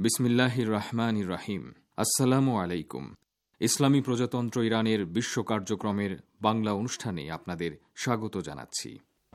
বিসমিল্লাহির রহমানির রহিম। আসসালামু আলাইকুম। ইসলামী প্রজাতন্ত্র ইরানের বিশ্ব কার্যক্রমের বাংলা অনুষ্ঠানে আপনাদের স্বাগত জানাচ্ছি।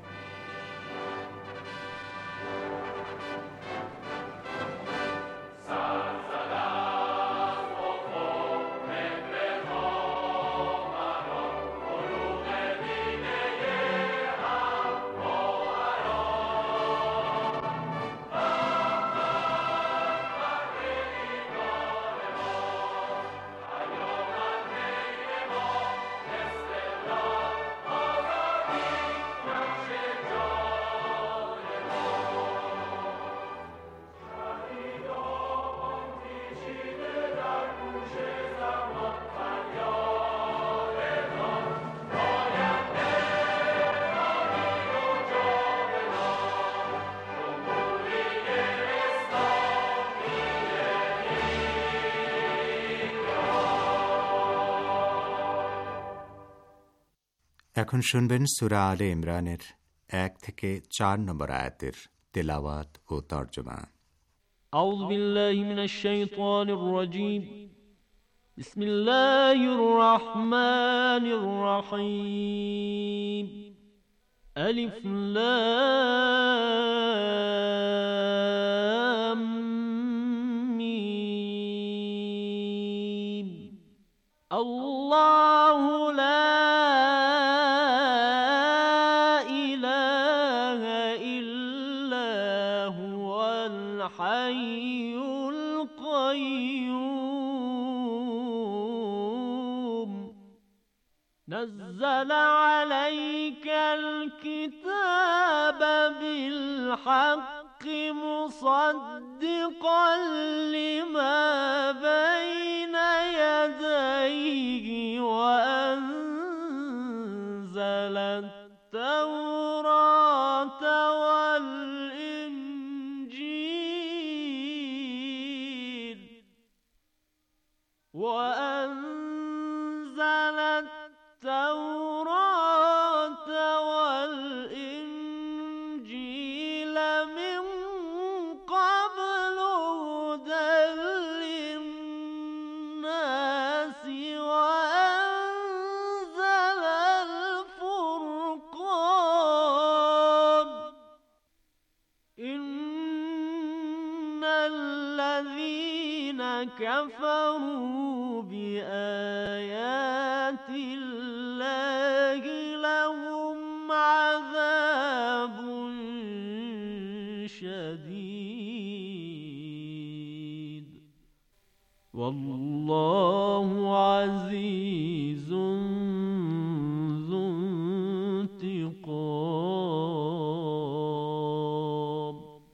এখন শুনবেন সূরা আলে ইমরানের 1 থেকে 4 নম্বর আয়াতের তেলাওয়াত ও তরজমা। আউযু বিল্লাহি মিনাশ শাইতানির রাজীম। বিসমিল্লাহির রাহমানির রহিম। আলিফ লাম মিম। আল্লাহু লা الحي القيوم نزل عليك الكتاب بالحق مصدقا لما بين يديه وأنزل التوراة والإنجيل من قبل هدى للناس وأنزل الفرقان إن الذين كفروا بآيات الله لهم عذاب شديد والله عزيز ذو انتقام.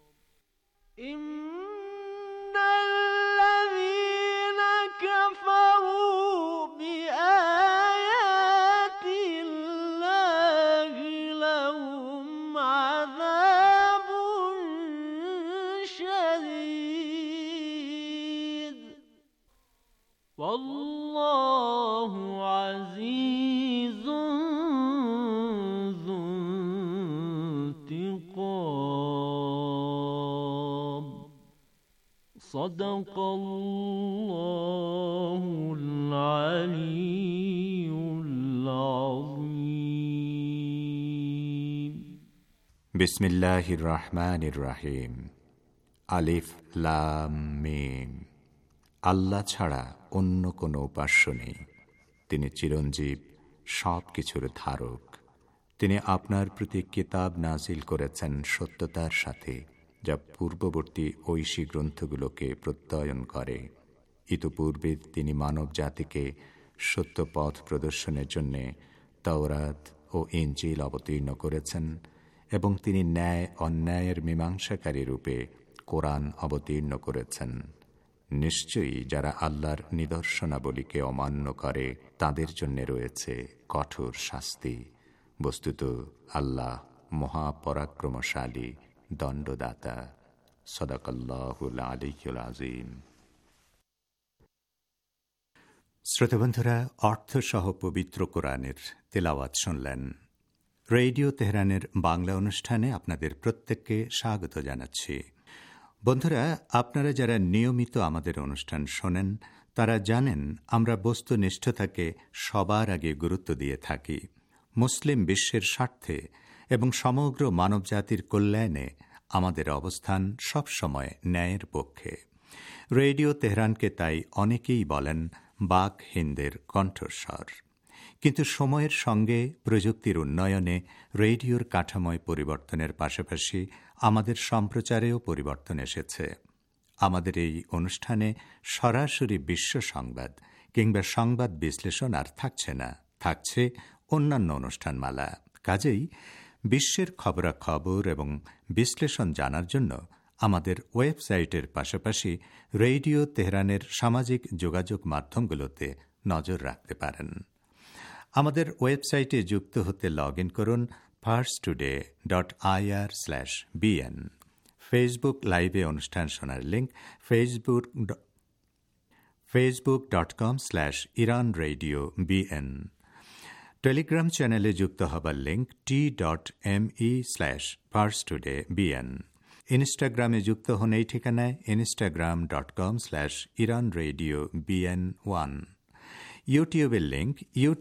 والله عزيز ذو انتقام. صدق الله العلي العظيم. بسم الله الرحمن الرحيم. আলিফ লাম মিম। আল্লাহ ছাড়া অন্য কোনো উপাস্য নেই। তিনি চিরঞ্জীব, সব কিছুর ধারক। তিনি আপনার প্রতি কিতাব নাজিল করেছেন সত্যতার সাথে, যা পূর্ববর্তী ঐশী গ্রন্থগুলোকে প্রত্যয়ন করে। ইতপূর্বে তিনি মানব জাতিকে সত্য পথ প্রদর্শনের জন্যে তাওরাত ও ইনজিল অবতীর্ণ করেছেন এবং তিনি ন্যায় অন্যায়ের মীমাংসাকারী রূপে কোরআন অবতীর্ণ করেছেন। নিশ্চয়ই যারা আল্লাহর নিদর্শনাবলীকে অমান্য করে তাদের জন্য রয়েছে কঠোর শাস্তি। বস্তুত আল্লাহ মহাপরাক্রমশালী, দণ্ডদাতা। সাদাকাল্লাহুল আলিয়্যুল আযীম। শ্রোতাবন্ধুরা, অর্থসহ পবিত্র কোরআনের তেলাওয়াত শুনলেন। রেডিও তেহরানের বাংলা অনুষ্ঠানে আপনাদের প্রত্যেককে স্বাগত জানাচ্ছি। বন্ধুরা, আপনারা যারা নিয়মিত আমাদের অনুষ্ঠান শোনেন তারা জানেন আমরা বস্তুনিষ্ঠতাকে সবার আগে গুরুত্ব দিয়ে থাকি। মুসলিম বিশ্বের স্বার্থে এবং সমগ্র মানবজাতির কল্যাণে আমাদের অবস্থান সবসময় ন্যায়ের পক্ষে। রেডিও তেহরানকে তাই অনেকেই বলেন বাক হিন্দের কণ্ঠস্বর। কিন্তু সময়ের সঙ্গে প্রযুক্তির উন্নয়নে রেডিওর কাঠামোয় পরিবর্তনের পাশাপাশি আমাদের সম্প্রচারেও পরিবর্তন এসেছে। আমাদের এই অনুষ্ঠানে সরাসরি বিশ্ব সংবাদ কিংবা সংবাদ বিশ্লেষণ আর থাকছে না, থাকছে অন্যান্য অনুষ্ঠানমালা। কাজেই বিশ্বের খবরাখবর এবং বিশ্লেষণ জানার জন্য আমাদের ওয়েবসাইটের পাশাপাশি রেডিও তেহরানের সামাজিক যোগাযোগ মাধ্যমগুলোতে নজর রাখতে পারেন। আমাদের ওয়েবসাইটে যুক্ত হতে লগ ইন করুন farstoday.ir/bn। ফেসবুক লাইভে অনুষ্ঠান শোনার লিঙ্ক facebook.com/iranradiobn। টেলিগ্রাম চ্যানেলে যুক্ত হবার লিঙ্ক t.me/farstodaybn। ইনস্টাগ্রামে যুক্ত হন এই ঠিকানায় instagram.com/iranradiobn1। ইউটিউবের লিঙ্ক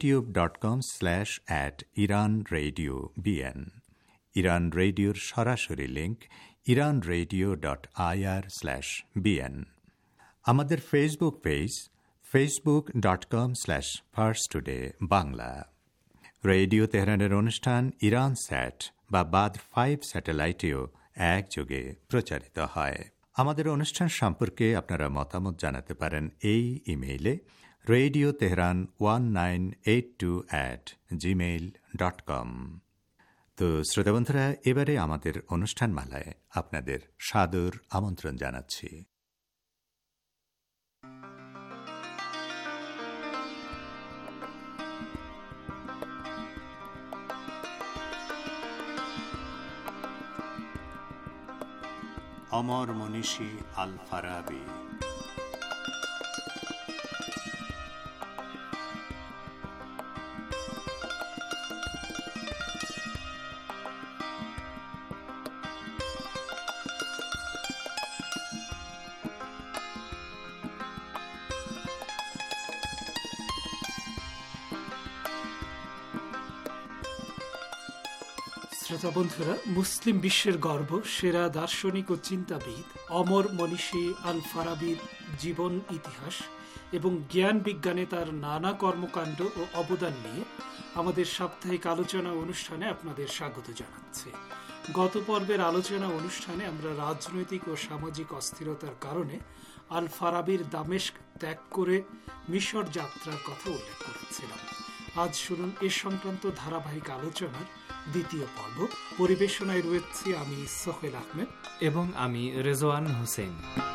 youtube.com/iranradiobn। ইরান রেডিওর সরাসরি লিঙ্ক iranradio.ir/bn। আমাদের ফেসবুক পেজ facebook.com/farstodaybangla। রেডিও তেহরানের অনুষ্ঠান ইরান স্যাট বা বাদ 5 স্যাটেলাইটেও একযোগে প্রচারিত হয়। আমাদের অনুষ্ঠান সম্পর্কে আপনারা মতামত জানাতে পারেন এই ইমেইলে radio tehran 1982@gmail.com। তো শ্রোতা বন্ধুরা, এবারে আমাদের অনুষ্ঠানমালায় আপনাদের সাদর আমন্ত্রণ জানাচ্ছি। অমর মনীষী আল ফারাবি। শ্রোতা বন্ধুরা, মুসলিম বিশ্বের গর্ব, সেরা দার্শনিক ও চিন্তাবিদ অমর মনীষী আল ফারাবির জীবন ইতিহাস এবং জ্ঞান বিজ্ঞানে তার নানা কর্মকাণ্ড ও অবদান নিয়ে আমাদের সাপ্তাহিক আলোচনা অনুষ্ঠানে আপনাদের স্বাগত জানাচ্ছি। গত পর্বের আলোচনা অনুষ্ঠানে আমরা রাজনৈতিক ও সামাজিক অস্থিরতার কারণে আল ফারাবির দামেস্ক ত্যাগ করে মিশর যাত্রার কথা উল্লেখ করেছিলাম। আজ শুনুন এ সংক্রান্ত ধারাবাহিক আলোচনার দ্বিতীয় পর্ব। পরিবেশনায় রয়েছি আমি সোহেল আহমেদ এবং আমি রেজওয়ান হোসেন।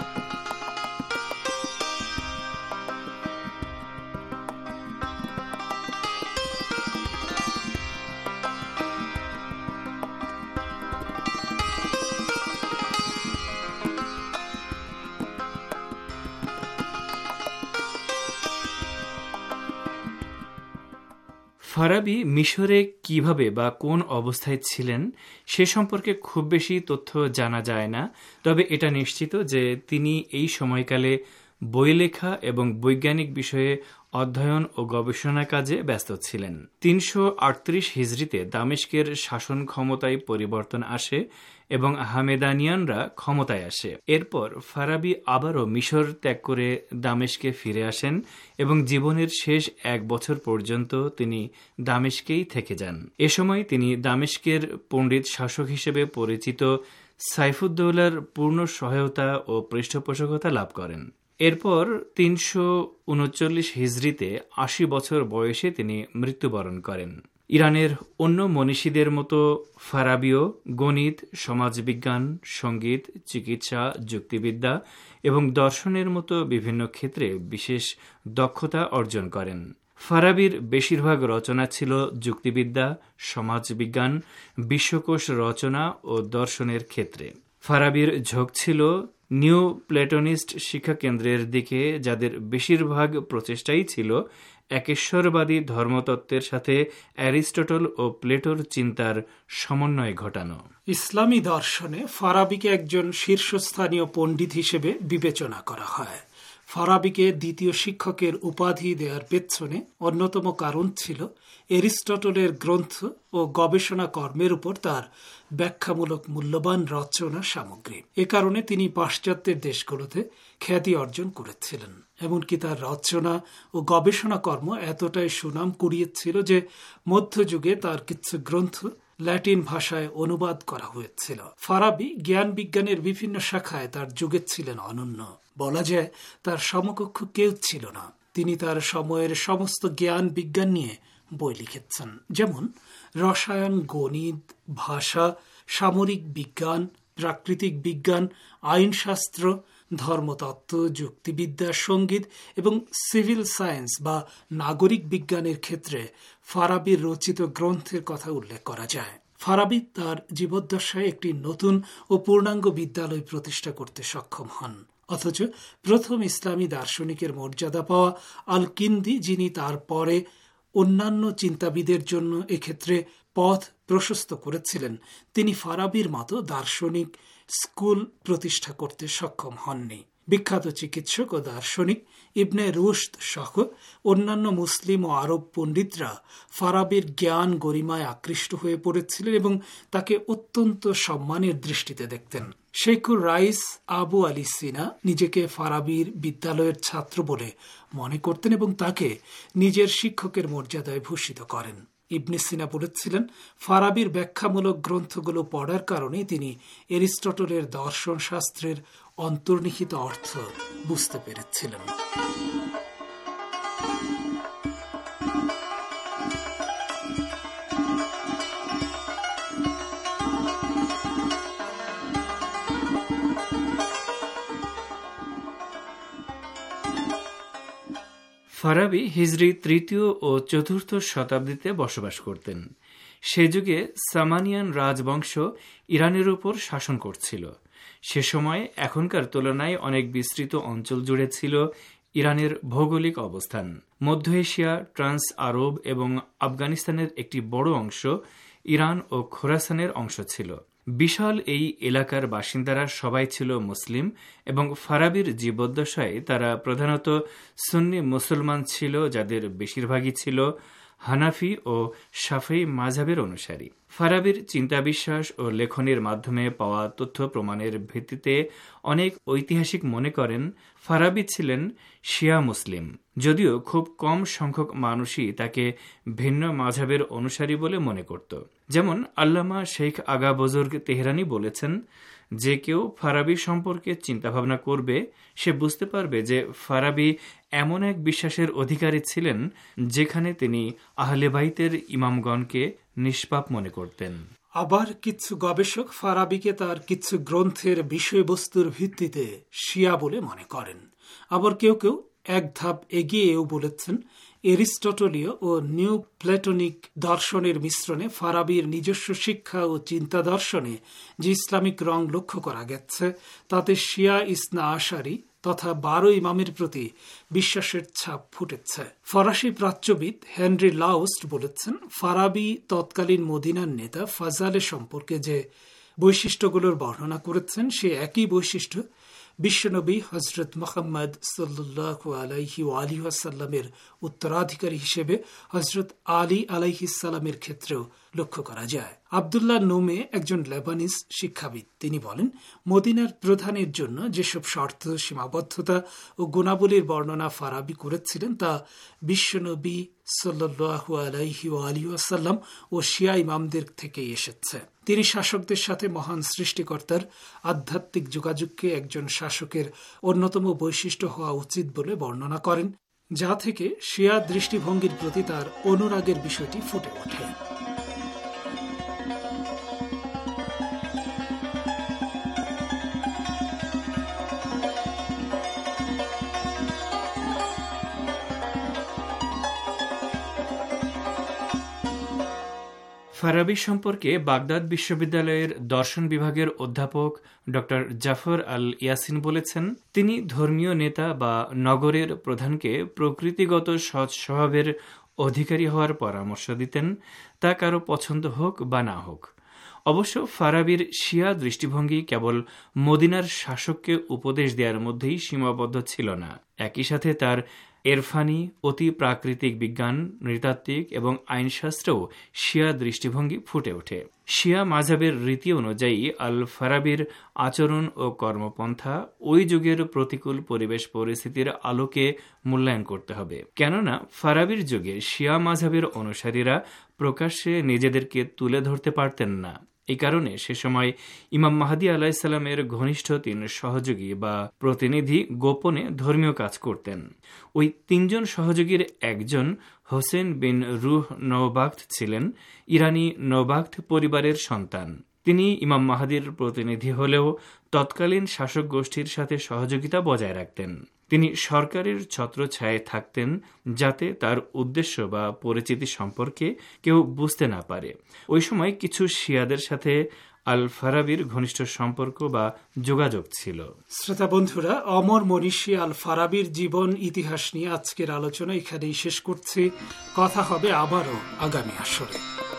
ফারাবি মিশরে কিভাবে বা কোন অবস্থায় ছিলেন সে সম্পর্কে খুব বেশি তথ্য জানা যায় না, তবে এটা নিশ্চিত যে তিনি এই সময়কালে বই লেখা এবং বৈজ্ঞানিক বিষয়ে অধ্যয়ন ও গবেষণা কাজে ব্যস্ত ছিলেন। 338 হিজরিতে দামেস্কের শাসন ক্ষমতায় পরিবর্তন আসে এবং হামেদানিয়ানরা ক্ষমতায় আসে। এরপর ফারাবি আবারও মিশর ত্যাগ করে দামেস্কে ফিরে আসেন এবং জীবনের শেষ 1 বছর পর্যন্ত তিনি দামেস্কেই থেকে যান। এ সময় তিনি দামেস্কের পণ্ডিত শাসক হিসেবে পরিচিত সাইফুদ্দৌলার পূর্ণ সহায়তা ও পৃষ্ঠপোষকতা লাভ করেন। এরপর 339 হিজরিতে 80 বছর বয়সে তিনি মৃত্যুবরণ করেন। ইরানের অন্য মনীষীদের মতো ফারাবিও গণিত, সমাজবিজ্ঞান, সঙ্গীত, চিকিৎসা, যুক্তিবিদ্যা এবং দর্শনের মতো বিভিন্ন ক্ষেত্রে বিশেষ দক্ষতা অর্জন করেন। ফারাবির বেশিরভাগ রচনা ছিল যুক্তিবিদ্যা, সমাজবিজ্ঞান, বিশ্বকোষ রচনা ও দর্শনের ক্ষেত্রে। ফারাবির ঝোঁক ছিল নিউ প্লেটোনিস্ট শিক্ষাকেন্দ্রের দিকে, যাদের বেশিরভাগ প্রচেষ্টাই ছিল একেশ্বরবাদী ধর্মতত্ত্বের সাথে অ্যারিস্টটল ও প্লেটোর চিন্তার সমন্বয় ঘটানো। ইসলামী দর্শনে ফারাবিকে একজন শীর্ষস্থানীয় পণ্ডিত হিসেবে বিবেচনা করা হয়। ফারাবিকে দ্বিতীয় শিক্ষকের উপাধি দেওয়ার পেছনে অন্যতম কারণ ছিল এরিস্টটলের গ্রন্থ ও গবেষণা কর্মের উপর তার ব্যাখ্যামূলক মূল্যবান রচনা সামগ্রী। এ কারণে তিনি পাশ্চাত্যের দেশগুলোতে খ্যাতি অর্জন করেছিলেন। এমনকি তার রচনা ও গবেষণা কর্ম এতটাই সুনাম কুড়িয়েছিল যে মধ্যযুগে তার কিছু গ্রন্থ ল্যাটিন ভাষায় অনুবাদ করা হয়েছিল। ফারাবি জ্ঞান বিজ্ঞানের বিভিন্ন শাখায় তার যুগে ছিলেন অনন্য। বলা যায় তার সমকক্ষ কেউ ছিল না। তিনি তার সময়ের সমস্ত জ্ঞান বিজ্ঞান নিয়ে বই লিখেছেন, যেমন রসায়ন, গণিত, ভাষা, সামরিক বিজ্ঞান, প্রাকৃতিক বিজ্ঞান, আইনশাস্ত্র, ধর্মতত্ত্ব, যুক্তিবিদ্যা, সঙ্গীত এবং সিভিল সায়েন্স বা নাগরিক বিজ্ঞানের ক্ষেত্রে ফারাবির রচিত গ্রন্থের কথা উল্লেখ করা যায়। ফারাবি তার জীবদ্দশায় একটি নতুন ও পূর্ণাঙ্গ বিদ্যালয় প্রতিষ্ঠা করতে সক্ষম হন। অথচ প্রথম ইসলামী দার্শনিকের মর্যাদা পাওয়া আল কিন্দি, যিনি তার পরে অন্যান্য চিন্তাবিদের জন্য এক্ষেত্রে পথ প্রশস্ত করেছিলেন, তিনি ফারাবির মতো দার্শনিক স্কুল প্রতিষ্ঠা করতে সক্ষম হননি। বিখ্যাত চিকিৎসক ও দার্শনিক ইবনে রুশদ সহ অন্যান্য মুসলিম ও আরব পণ্ডিতরা ফারাবির জ্ঞান গরিমায় আকৃষ্ট হয়ে পড়েছিলেন এবং তাকে অত্যন্ত সম্মানের দৃষ্টিতে দেখতেন। শেখুর রাইস আবু আলী সিনা নিজেকে ফারাবির বিদ্যালয়ের ছাত্র বলে মনে করতেন এবং তাকে নিজের শিক্ষকের মর্যাদায় ভূষিত করেন। ইবনে সিনা বলেছিলেন, ফারাবির ব্যাখ্যামূলক গ্রন্থগুলো পড়ার কারণে তিনি এরিস্টটলের দর্শন শাস্ত্রের অন্তর্নিহিত অর্থ বুঝতে পেরেছিলেন। ফারাবি হিজরি 3য় ও 4র্থ শতাব্দীতে বসবাস করতেন। সে যুগে সামানিয়ান রাজবংশ ইরানের উপর শাসন করছিল। সে সময় এখনকার তুলনায় অনেক বিস্তৃত অঞ্চল জুড়ে ছিল ইরানের ভৌগোলিক অবস্থান। মধ্য এশিয়া, ট্রান্স আরব এবং আফগানিস্তানের একটি বড় অংশ ইরান ও খোরাসানের অংশ ছিল। বিশাল এই এলাকার বাসিন্দারা সবাই ছিল মুসলিম এবং ফারাবির জীবদ্দশায় তারা প্রধানত সুন্নি মুসলমান ছিল, যাদের বেশিরভাগই ছিল হানাফি ও শাফেঈ মাযহাবের অনুসারী। ফারাবির চিন্তাবিশ্বাস ও লেখনের মাধ্যমে পাওয়া তথ্য প্রমাণের ভিত্তিতে অনেক ঐতিহাসিক মনে করেন ফারাবি ছিলেন শিয়া মুসলিম, যদিও খুব কম সংখ্যক মানুষই তাকে ভিন্ন মাযহাবের অনুসারী বলে মনে করত। যেমন আল্লামা শেখ আগা বুজুর্গ তেহরানি বলেছেন, যে কেউ ফারাবি সম্পর্কে চিন্তাভাবনা করবে সে বুঝতে পারবে যে ফারাবি এমন এক বিশ্বাসের অধিকারী ছিলেন যেখানে তিনি আহলে বাইতের ইমামগণকে নিষ্পাপ মনে করতেন। আবার কিছু গবেষক ফারাবিকে তার কিছু গ্রন্থের বিষয়বস্তুর ভিত্তিতে শিয়া বলে মনে করেন। আবার কেউ কেউ এক ধাপ এগিয়েও বলেছেন এরিস্টটলীয় ও নিউ প্লেটোনিক দর্শনের মিশ্রণে ফারাবির নিজস্ব শিক্ষা ও চিন্তা দর্শনে যে ইসলামিক রং লক্ষ্য করা গেছে তাতে শিয়া ইসনা আশারি তথা 12 ইমামের প্রতি বিশ্বাসের ছাপ ফুটেছে। ফরাসি প্রাচ্যবিদ হেনরি লাউস্ট বলেছেন, ফারাবি তৎকালীন মদিনার নেতা ফাজালে সম্পর্কে যে বৈশিষ্ট্যগুলোর বর্ণনা করেছেন সে একই বৈশিষ্ট্য বিশ্বনবী হজরত মুহাম্মদ সাল্লাল্লাহু আলাইহি ওয়া আলিহি ওয়াসাল্লামের উত্তরাধিকারী হিসেবে হজরত আলী আলাইহিসসালামের ক্ষেত্রেও লক্ষ্য করা যায়। আবদুল্লাহ নোমে একজন লেবানিজ শিক্ষাবিদ, তিনি বলেন, মদিনার প্রধানের জন্য যেসব শর্ত, সীমাবদ্ধতা ও গুণাবলীর বর্ণনা ফারাবি করেছিলেন তা বিশ্বনবী সাল্লাল্লাহু আলাইহি ওয়া আলিহি ওয়াসাল্লাম ও শিয়া ইমামদের থেকেই এসেছে। তিনি শাসকদের সাথে মহান সৃষ্টিকর্তার আধ্যাত্মিক যোগাযোগকে একজন শাসকের অন্যতম বৈশিষ্ট্য হওয়া উচিত বলে বর্ণনা করেন, যা থেকে শিয়া দৃষ্টিভঙ্গির প্রতি তার অনুরাগের বিষয়টি ফুটে ওঠে। ফারাবি সম্পর্কে বাগদাদ বিশ্ববিদ্যালয়ের দর্শন বিভাগের অধ্যাপক ডক্টর জাফর আল ইয়াসিন বলেছেন, তিনি ধর্মীয় নেতা বা নগরের প্রধানকে প্রকৃতিগত সৎ স্বভাবের অধিকারী হওয়ার পরামর্শ দিতেন, তা কারো পছন্দ হোক বা না হোক। অবশ্য ফারাবির শিয়া দৃষ্টিভঙ্গি কেবল মদিনার শাসককে উপদেশ দেওয়ার মধ্যেই সীমাবদ্ধ ছিল না, একই সাথে তার এরফানি, অতি প্রাকৃতিক বিজ্ঞান, নৃতাত্ত্বিক এবং আইনশাস্ত্রেও শিয়া দৃষ্টিভঙ্গি ফুটে ওঠে। শিয়া মাযহাবের রীতি অনুযায়ী আল ফারাবির আচরণ ও কর্মপন্থা ওই যুগের প্রতিকূল পরিবেশ পরিস্থিতির আলোকে মূল্যায়ন করতে হবে। কেননা ফারাবির যুগে শিয়া মাযহাবের অনুসারীরা প্রকাশ্যে নিজেদেরকে তুলে ধরতে পারতেন না। এই কারণে সে সময় ইমাম মাহদী আলাইহিসসালামের ঘনিষ্ঠ 3 সহযোগী বা প্রতিনিধি গোপনে ধর্মীয় কাজ করতেন। ওই 3 জন সহযোগীর একজন হোসেন বিন রুহ নওবাখত ছিলেন ইরানি নওবাখত পরিবারের সন্তান। তিনি ইমাম মাহদীর প্রতিনিধি হলেও তৎকালীন শাসক গোষ্ঠীর সাথে সহযোগিতা বজায় রাখতেন। তিনি সরকারের ছত্রছায়ায় থাকতেন যাতে তার উদ্দেশ্য বা পরিচিতি সম্পর্কে কেউ বুঝতে না পারে। ওই সময় কিছু শিয়াদের সাথে আল ফারাবির ঘনিষ্ঠ সম্পর্ক বা যোগাযোগ ছিল। শ্রোতা বন্ধুরা, অমর মনীষী আল ফারাবির জীবন ইতিহাস নিয়ে আজকের আলোচনা এখানেই শেষ করছি। কথা হবে আবারও আগামী আসরে।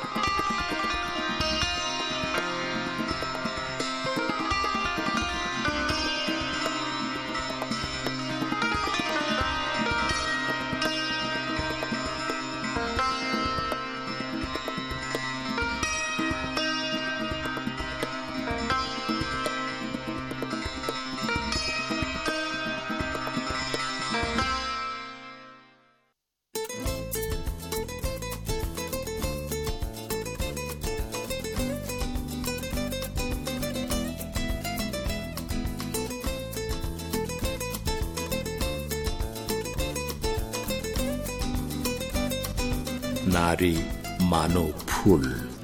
নারী মানব ফুল।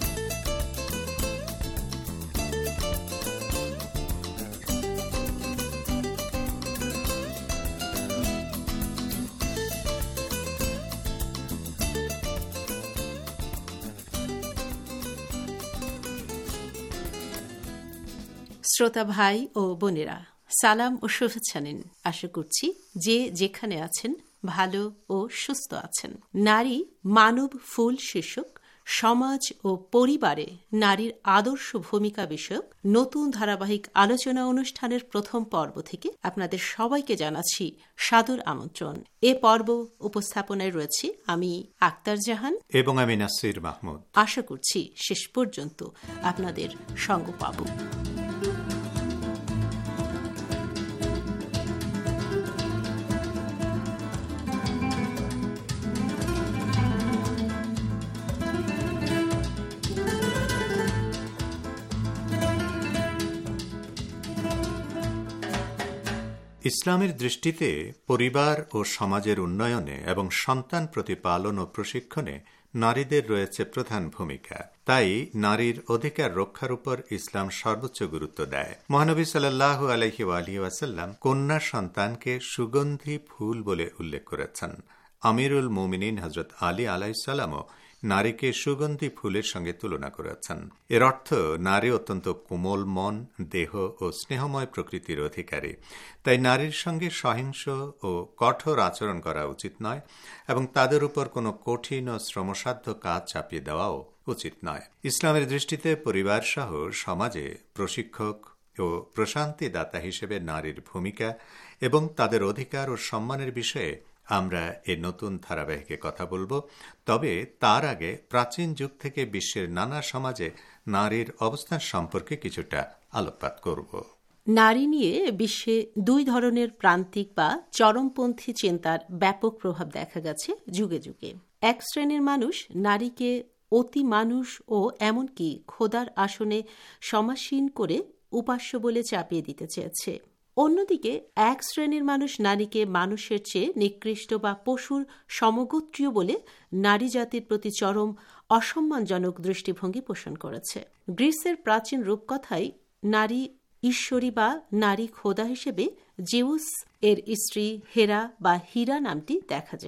শ্রোতা ভাই ও বোনেরা, সালাম ও শুভেচ্ছা নিন। আশা করছি যে যেখানে আছেন ভালো ও সুস্থ আছেন। নারী মানব ফুল শীর্ষক সমাজ ও পরিবারে নারীর আদর্শ ভূমিকা বিষয়ক নতুন ধারাবাহিক আলোচনা অনুষ্ঠানের প্রথম পর্ব থেকে আপনাদের সবাইকে জানাচ্ছি সাদর আমন্ত্রণ। এ পর্ব উপস্থাপনায় রয়েছে আমি আক্তার জাহান এবং আমি নাসির মাহমুদ। আশা করছি শেষ পর্যন্ত আপনাদের সঙ্গ পাব। ইসলামের দৃষ্টিতে পরিবার ও সমাজের উন্নয়নে এবং সন্তান প্রতিপালন ও প্রশিক্ষণে নারীদের রয়েছে প্রধান ভূমিকা। তাই নারীর অধিকার রক্ষার উপর ইসলাম সর্বোচ্চ গুরুত্ব দেয়। মহানবী সাল্লাল্লাহু আলাইহি ওয়াসাল্লাম কন্যা সন্তানকে সুগন্ধি ফুল বলে উল্লেখ করেছেন। আমিরুল মুমিনিন হযরত আলী আলাইহিসসালামও নারীকে সুগন্ধি ফুলের সঙ্গে তুলনা করেছেন। এর অর্থ নারী অত্যন্ত কোমল মন, দেহ ও স্নেহময় প্রকৃতির অধিকারী। তাই নারীর সঙ্গে সহিংস ও কঠোর আচরণ করা উচিত নয় এবং তাদের উপর কোনো কঠিন ও শ্রমসাধ্য কাজ চাপিয়ে দেওয়াও উচিত নয়। ইসলামের দৃষ্টিতে পরিবার সহ সমাজে প্রশিক্ষক ও প্রশান্তিদাতা হিসেবে নারীর ভূমিকা এবং তাদের অধিকার ও সম্মানের বিষয়ে আমরা এই নতুন ধারাবাহিকে কথা বলবো। তবে তার আগে প্রাচীন যুগ থেকে বিশ্বের নানা সমাজে নারীর অবস্থান সম্পর্কে কিছুটা আলোকপাত করব। নারী নিয়ে বিশ্বে 2 ধরনের প্রান্তিক বা চরমপন্থী চিন্তার ব্যাপক প্রভাব দেখা গেছে যুগে যুগে। এক শ্রেণীর মানুষ নারীকে অতি মানুষ ও এমনকি খোদার আসনে সমাসীন করে উপাস্য বলে চাপিয়ে দিতে চেয়েছে। অন্যদিকে এক শ্রেণীর মানুষ নারীকে মানুষের চেয়ে নিকৃষ্ট বা পশুর সমগোত্রীয় বলে নারী জাতির প্রতি চরম অসম্মানজনক দৃষ্টিভঙ্গি পোষণ করেছে। গ্রিসের প্রাচীন রূপকথায় নারী ঈশ্বরী বা নারী খোদা হিসেবে জেউস এর স্ত্রী হেরা বা হীরা নামটি দেখা যায়।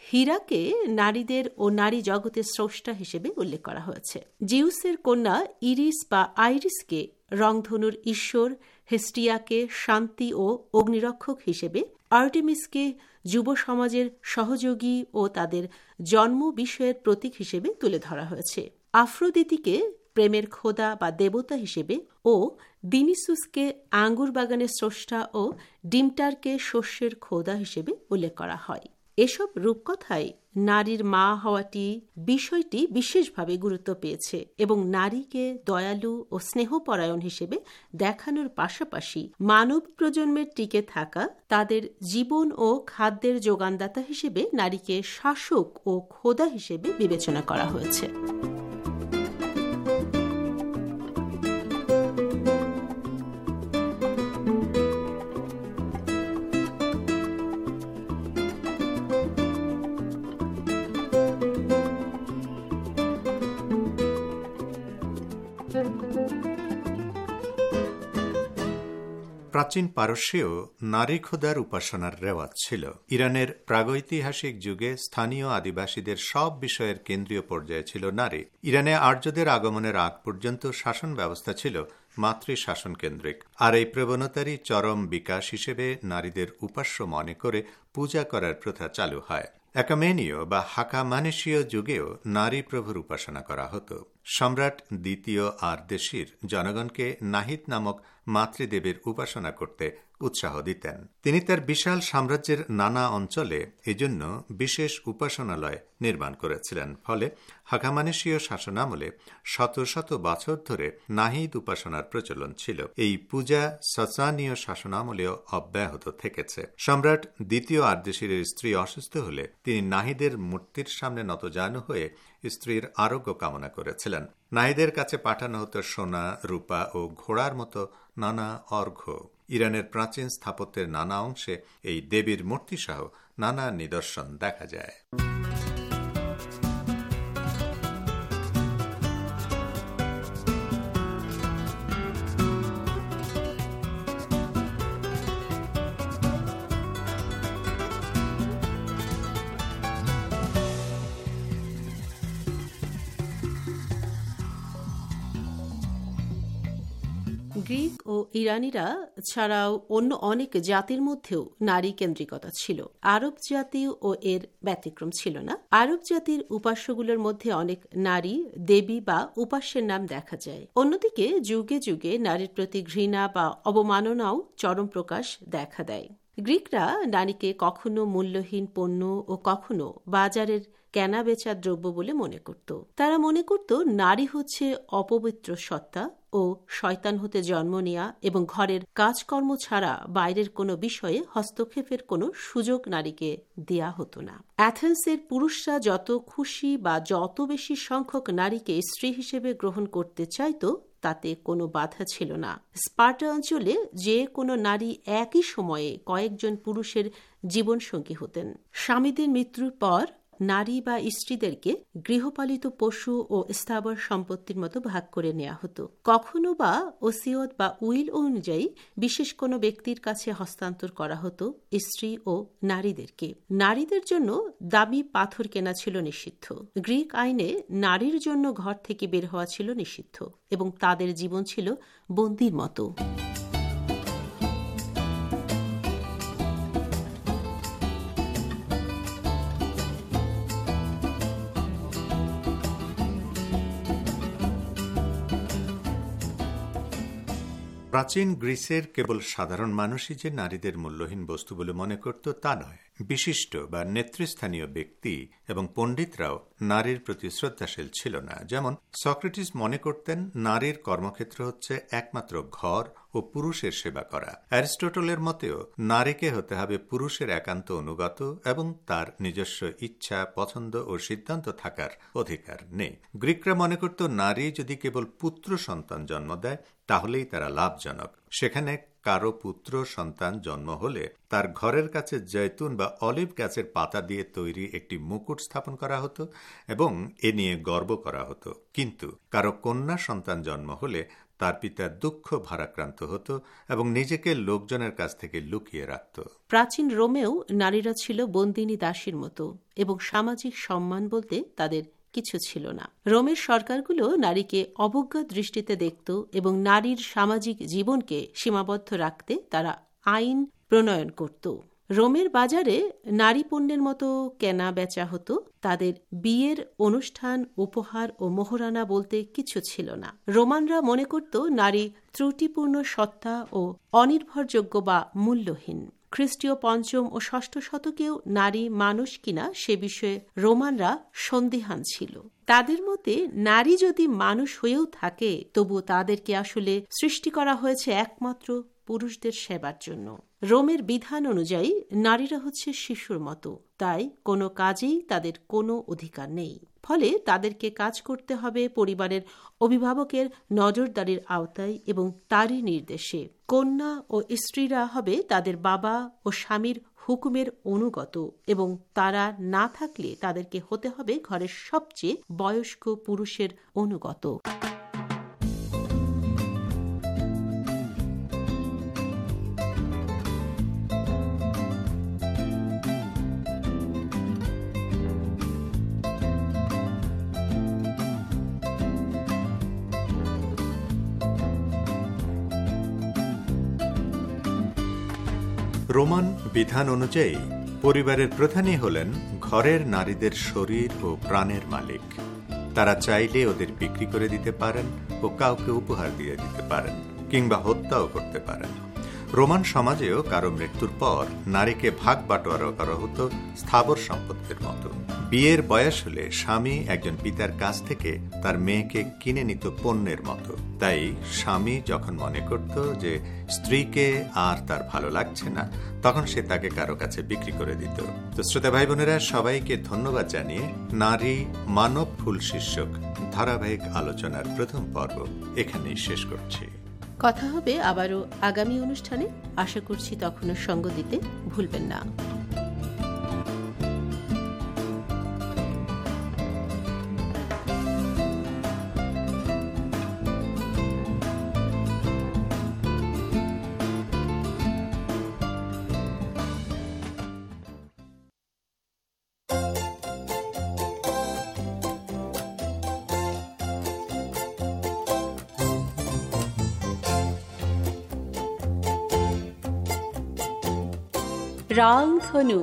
হীরাকে নারীদের ও নারী জগতের স্রষ্টা হিসেবে উল্লেখ করা হয়েছে। জিউসের কন্যা ইরিস বা আইরিসকে রংধনুর ঈশ্বর, হেস্টিয়াকে শান্তি ও অগ্নিরক্ষক হিসেবে, আর্টেমিসকে যুব সমাজের সহযোগী ও তাদের জন্ম বিষয়ের প্রতীক হিসেবে তুলে ধরা হয়েছে। আফ্রোদিতিকে প্রেমের খোদা বা দেবতা হিসেবে ও দিনিসুসকে আঙ্গুর বাগানের স্রষ্টা ও ডিমটারকে শস্যের খোদা হিসেবে উল্লেখ করা হয়। এসব রূপকথায় নারীর মা হওয়াটি বিষয়টি বিশেষভাবে গুরুত্ব পেয়েছে এবং নারীকে দয়ালু ও স্নেহপরায়ণ হিসেবে দেখানোর পাশাপাশি মানব প্রজন্মের টিকে থাকা, তাদের জীবন ও খাদ্যের যোগানদাতা হিসেবে নারীকে শাসক ও খোদা হিসেবে বিবেচনা করা হয়েছে। প্রাচীন পারস্যেও নারী খোদার উপাসনার রেওয়াজ ছিল। ইরানের প্রাগৈতিহাসিক যুগে স্থানীয় আদিবাসীদের সব বিষয়ের কেন্দ্রীয় পর্যায়ে ছিল নারী। ইরানে আর্যদের আগমনের আগ পর্যন্ত শাসন ব্যবস্থা ছিল মাতৃশাসন কেন্দ্রিক, আর এই প্রবণতারই চরম বিকাশ হিসেবে নারীদের উপাস্য মনে করে পূজা করার প্রথা চালু হয়। একামেনীয় বা হাকামানেশীয় যুগেও নারী প্রভুর উপাসনা করা হতো। সম্রাট দ্বিতীয় আরদেশির জনগণকে নাহিদ নামক মাতৃদেবীর উপাসনা করতে উৎসাহ দিতেন। তিনি তার বিশাল সাম্রাজ্যের নানা অঞ্চলে এজন্য বিশেষ উপাসনালয় নির্মাণ করেছিলেন। ফলে হাকামানেশীয় শাসনামলে শত শত বছর ধরে নাহিদ উপাসনার প্রচলন ছিল। এই পূজা সাসানীয় শাসনামলেও অব্যাহত থেকেছে। সম্রাট দ্বিতীয় আরদেশির স্ত্রী অসুস্থ হলে তিনি নাহিদের মূর্তির সামনে নতজানু হয়ে স্ত্রীর আরোগ্য কামনা করেছিলেন। নাহিদের কাছে পাঠানো হতো সোনা, রূপা ও ঘোড়ার মতো নানা অর্ঘ্য। ইরানের প্রাচীন স্থাপত্যের নানা অংশে এই দেবীর মূর্তি সহ নানা নিদর্শন দেখা যায়। গ্রিক ও ইরানিরা ছাড়াও অন্য অনেক জাতির মধ্যেও নারী কেন্দ্রিকতা ছিল। আরব জাতি ও এর ব্যতিক্রম ছিল না। আরব জাতির উপাস্যগুলোর মধ্যে অনেক নারী, দেবী বা উপাস্যের নাম দেখা যায়। অন্যদিকে যুগে যুগে নারীর প্রতি ঘৃণা বা অবমাননাও চরম প্রকাশ দেখা দেয়। গ্রিকরা নারীকে কখনো মূল্যহীন পণ্য ও কখনো বাজারের কেনা বেচা দ্রব্য বলে মনে করত। তারা মনে করত নারী হচ্ছে অপবিত্র সত্তা ও শয়তান হতে জন্ম নেয়া এবং ঘরের কাজকর্ম ছাড়া বাইরের কোনো বিষয়ে হস্তক্ষেপের কোনো সুযোগ নারীকে দেয়া হতো না। অ্যাথেন্সের পুরুষরা যত খুশি বা যত বেশি সংখ্যক নারীকে স্ত্রী হিসেবে গ্রহণ করতে চাইত তাতে কোনো বাধা ছিল না। স্পার্টা অঞ্চলে যে কোনো নারী একই সময়ে কয়েকজন পুরুষের জীবনসঙ্গী হতেন। স্বামীদের মৃত্যুর পর নারী বা স্ত্রীদেরকে গৃহপালিত পশু ও স্থাবর সম্পত্তির মতো ভাগ করে নেওয়া হতো। কখনো বা ওসিয়ত বা উইল অনুযায়ী বিশেষ কোনো ব্যক্তির কাছে হস্তান্তর করা হতো স্ত্রী ও নারীদেরকে। নারীদের জন্য দামি পাথর কেনা ছিল নিষিদ্ধ। গ্রিক আইনে নারীর জন্য ঘর থেকে বের হওয়া ছিল নিষিদ্ধ এবং তাদের জীবন ছিল বন্দির মতো। প্রাচীন গ্রিসের কেবল সাধারণ মানুষই যে নারীদের মূল্যহীন বস্তু বলে মনে করত তা নয়, বিশিষ্ট বা নেতৃস্থানীয় ব্যক্তি এবং পণ্ডিতরাও নারীর প্রতি শ্রদ্ধাশীল ছিল না। যেমন সক্রেটিস মনে করতেন নারীর কর্মক্ষেত্র হচ্ছে একমাত্র ঘর ও পুরুষের সেবা করা। অ্যারিস্টটলের মতেও নারীকে হতে হবে পুরুষের একান্ত অনুগত এবং তার নিজস্ব ইচ্ছা, পছন্দ ও সিদ্ধান্ত থাকার অধিকার নেই। গ্রিকরা মনে করত নারী যদি কেবল পুত্র সন্তান জন্ম দেয় তাহলেই তারা লাভজনক। সেখানে কারো পুত্র সন্তান জন্ম হলে তার ঘরের কাছে জৈতুন বা অলিভ গাছের পাতা দিয়ে তৈরি একটি মুকুট স্থাপন করা হতো এবং এ নিয়ে গর্ব করা হতো। কিন্তু কারো কন্যা সন্তান জন্ম হলে তার পিতা দুঃখ ভারাক্রান্ত হতো এবং নিজেকে লোকজনের কাছ থেকে লুকিয়ে রাখত। প্রাচীন রোমেও নারীরা ছিল বন্দিনী দাসীর মতো এবং সামাজিক সম্মান বলতে তাদের কিছু ছিল না। রোমের সরকারগুলো নারীকে অবজ্ঞা দৃষ্টিতে দেখত এবং নারীর সামাজিক জীবনকে সীমাবদ্ধ রাখতে তারা আইন প্রণয়ন করত। রোমের বাজারে নারী পণ্যের মতো কেনা বেচা হতো। তাদের বিয়ের অনুষ্ঠান, উপহার ও মোহরানা বলতে কিছু ছিল না। রোমানরা মনে করত নারী ত্রুটিপূর্ণ সত্তা ও অনির্ভরযোগ্য বা মূল্যহীন। খ্রিস্টীয় ৫ম ও ৬ষ্ঠ শতকেও নারী মানুষ কিনা সে বিষয়ে রোমানরা সন্দিহান ছিল। তাদের মতে নারী যদি মানুষ হয়েও থাকে তবু তাদেরকে আসলে সৃষ্টি করা হয়েছে একমাত্র পুরুষদের সেবার জন্য। রোমের বিধান অনুযায়ী নারীরা হচ্ছে শিশুর মতো, তাই কোনো কাজেই তাদের কোনো অধিকার নেই। ফলে তাদেরকে কাজ করতে হবে পরিবারের অভিভাবকের নজরদারির আওতায় এবং তারই নির্দেশে। কন্যা ও স্ত্রীরা হবে তাদের বাবা ও স্বামীর হুকুমের অনুগত এবং তারা না থাকলে তাদেরকে হতে হবে ঘরের সবচেয়ে বয়স্ক পুরুষের অনুগত। রোমান বিধান অনুযায়ী পরিবারের প্রধানই হলেন ঘরের নারীদের শরীর ও প্রাণের মালিক। তারা চাইলে ওদের বিক্রি করে দিতে পারেন ও কাউকে উপহার দিয়ে দিতে পারেন কিংবা হত্যাও করতে পারেন। রোমান সমাজেও কারো মৃত্যুর পর নারীকে ভাগ বাটোয়ারা করা হতো স্থাবর সম্পত্তির মতো। বিয়ের বয়স হলে স্বামী একজন পিতার কাছ থেকে তার মেয়েকে কিনে নিত পণ্যের মতো। তাই স্বামী যখন মনে করত যে স্ত্রীকে আর তার ভালো লাগছে না, তখন সে তাকে কারো কাছে বিক্রি করে দিত। তো শ্রোতা ভাই বোনেরা, সবাইকে ধন্যবাদ জানিয়ে নারী মানব ফুল শীর্ষক ধারাবাহিক আলোচনার প্রথম পর্ব এখানেই শেষ করছি। কথা হবে আবারও আগামী অনুষ্ঠানে। আশা করছি তখনও সঙ্গ দিতে ভুলবেন না। রংধনু।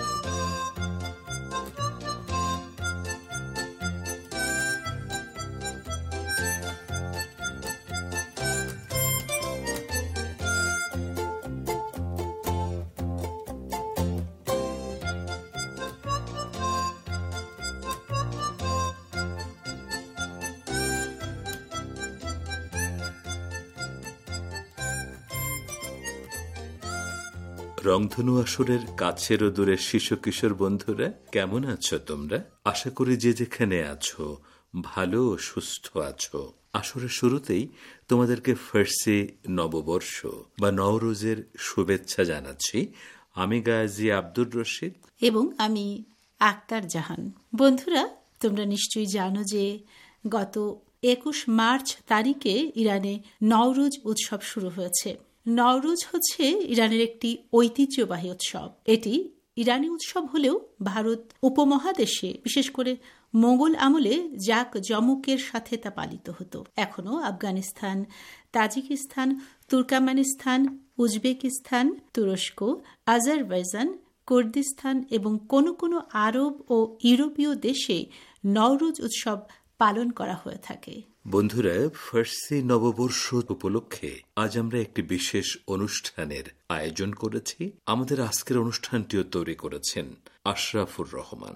রংধনু আসরের কাছের ও দূরের শিশু কিশোর বন্ধুরা, কেমন আছো তোমরা? আশা করি যে যেখানে আছো ভালো ও সুস্থ আছো। আসরের শুরুতেই তোমাদেরকে ফার্সি নববর্ষ বা নওরোজের শুভেচ্ছা জানাচ্ছি। আমি গাজী আব্দুর রশিদ এবং আমি আক্তার জাহান। বন্ধুরা, তোমরা নিশ্চয়ই জানো যে গত 21 মার্চ তারিখে ইরানে নওরোজ উৎসব শুরু হয়েছে। নওরোজ হচ্ছে ইরানের একটি ঐতিহ্যবাহী উৎসব। এটি ইরানি উৎসব হলেও ভারত উপমহাদেশে, বিশেষ করে মোগল আমলে জাক জমকের সাথে তা পালিত হতো। এখনও আফগানিস্তান, তাজিকিস্তান, তুর্কমেনিস্তান, উজবেকিস্তান, তুরস্ক, আজারবাইজান, কুর্দিস্তান এবং কোনো কোনো আরব ও ইউরোপীয় দেশে নওরোজ উৎসব পালন করা হয়ে থাকে। বন্ধুরা, ফার্সি নববর্ষ উপলক্ষে আজ আমরা একটি বিশেষ অনুষ্ঠানের আয়োজন করেছি। আমাদের আজকের অনুষ্ঠানটিও তৈরি করেছেন আশরাফুর রহমান।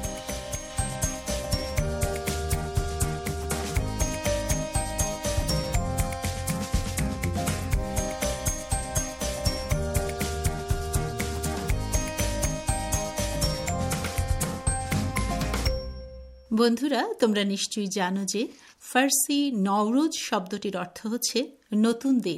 বন্ধুরা, তোমরা নিশ্চয়ই জানো যে ফার্সি নওরোজ শব্দটির অর্থ হচ্ছে নতুন দিন।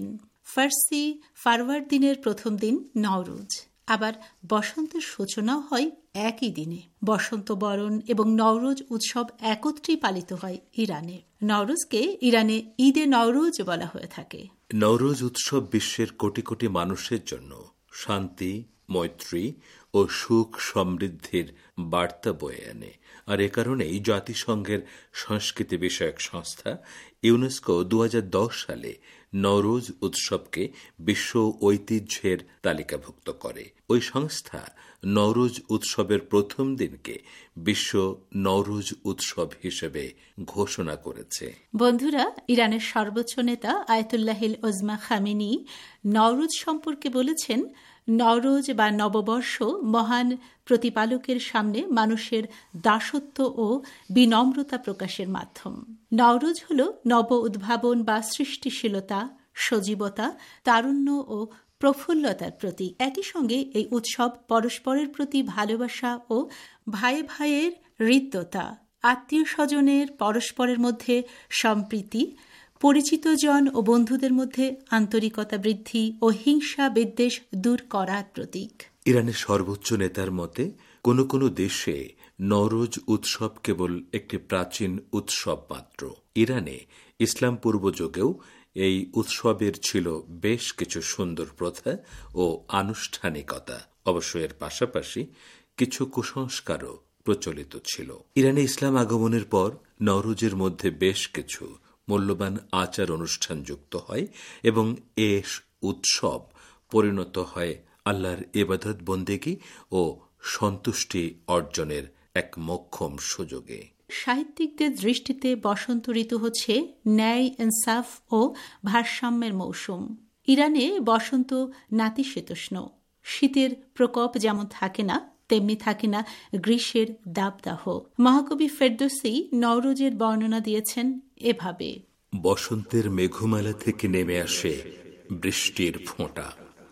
ফার্সি ফারওয়ার দিনের প্রথম দিন নওরোজ। আবার বসন্তের সূচনাও হয় একই দিনে। বসন্ত বরণ এবং নওরোজ উৎসব একত্রেই পালিত হয় ইরানে। নওরোজকে ইরানে ঈদে নওরোজ বলা হয়ে থাকে। নওরোজ উৎসব বিশ্বের কোটি কোটি মানুষের জন্য শান্তি, মৈত্রী ও সুখ সমৃদ্ধির বার্তা বয়ে আনে। আর এ কারণেই জাতিসংঘের সংস্কৃতি বিষয়ক সংস্থা ইউনেস্কো 2010 সালে নওরোজ উৎসবকে বিশ্ব ঐতিহ্যের তালিকাভুক্ত করে। ওই সংস্থা নওরোজ উৎসবের প্রথম দিনকে বিশ্ব নওরোজ উৎসব হিসেবে ঘোষণা করেছে। বন্ধুরা, ইরানের সর্বোচ্চ নেতা আয়াতুল্লাহিল ওজমা খামেনি নওরোজ সম্পর্কে বলেছেন, নওরোজ বা নববর্ষ মহান প্রতিপালকের সামনে মানুষের দাসত্ব ও বিনম্রতা প্রকাশের মাধ্যম। নওরোজ হল নব উদ্ভাবন বা সৃষ্টিশীলতা, সজীবতা, তারুণ্য ও প্রফুল্লতার প্রতীক। একই সঙ্গে এই উৎসব পরস্পরের প্রতি ভালোবাসা ও ভাইয়ে ভাইয়ের হৃদ্যতা, আত্মীয় স্বজনের পরস্পরের মধ্যে সম্প্রীতি, পরিচিত জন ও বন্ধুদের মধ্যে আন্তরিকতা বৃদ্ধি ও হিংসা বিদ্বেষ দূর করার প্রতীক। ইরানের সর্বোচ্চ নেতার মতে কোনো কোনো দেশে নওরোজ উৎসব কেবল একটি প্রাচীন উৎসব মাত্র। ইরানে ইসলাম পূর্ব যুগেও এই উৎসবের ছিল বেশ কিছু সুন্দর প্রথা ও আনুষ্ঠানিকতা। অবশ্য এর পাশাপাশি কিছু কুসংস্কারও প্রচলিত ছিল। ইরানে ইসলাম আগমনের পর নওরোজের মধ্যে বেশ কিছু মূল্যবান আচার অনুষ্ঠান যুক্ত হয় এবং এ উৎসব পরিণত হয় আল্লাহর ইবাদত বন্দেগী ও সন্তুষ্টি অর্জনের এক মোক্ষম সুযোগে। সাহিত্যিকদের দৃষ্টিতে বসন্ত ঋতু হচ্ছে ন্যায়, ইনসাফ ও ভারসাম্যের মৌসুম। ইরানে বসন্ত নাতিশীতোষ্ণ। শীতের প্রকোপ যেমন থাকে না, তেমনি থাকে না গ্রীষ্মের দাবদাহ। মহাকবি ফেরদৌসী নওরোজের বর্ণনা দিয়েছেন এভাবে: বসন্তের মেঘমালা থেকে নেমে আসে বৃষ্টির ফোঁটা,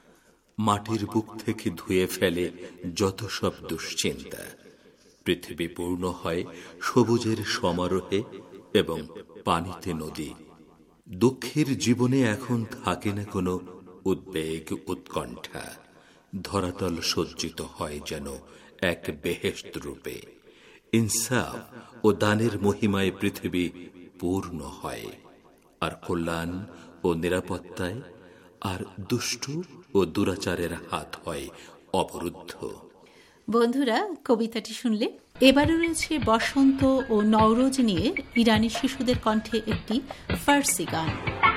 মাটির বুক থেকে ধুয়ে ফেলে যত সব দুশ্চিন্তা। পৃথিবী পূর্ণ হয় সবুজের সমারোহে এবং পানিতে নদী। দুঃখের জীবনে এখন থাকে না কোনো উদ্বেগ, উৎকণ্ঠা। ধরাতল সজ্জিত হয় যেন এক বেহেশত রূপে। ইনসাফ ও দানের মহিমায় পৃথিবী পূর্ণ হয়, আর কল্যাণ ও নিরাপত্তায় আর দুষ্টু ও দুরাচারের হাত হয় অবরুদ্ধ। বন্ধুরা, কবিতাটি শুনলে। এবারও রয়েছে বসন্ত ও নওরোজ নিয়ে ইরানি শিশুদের কণ্ঠে একটি ফার্সি গান।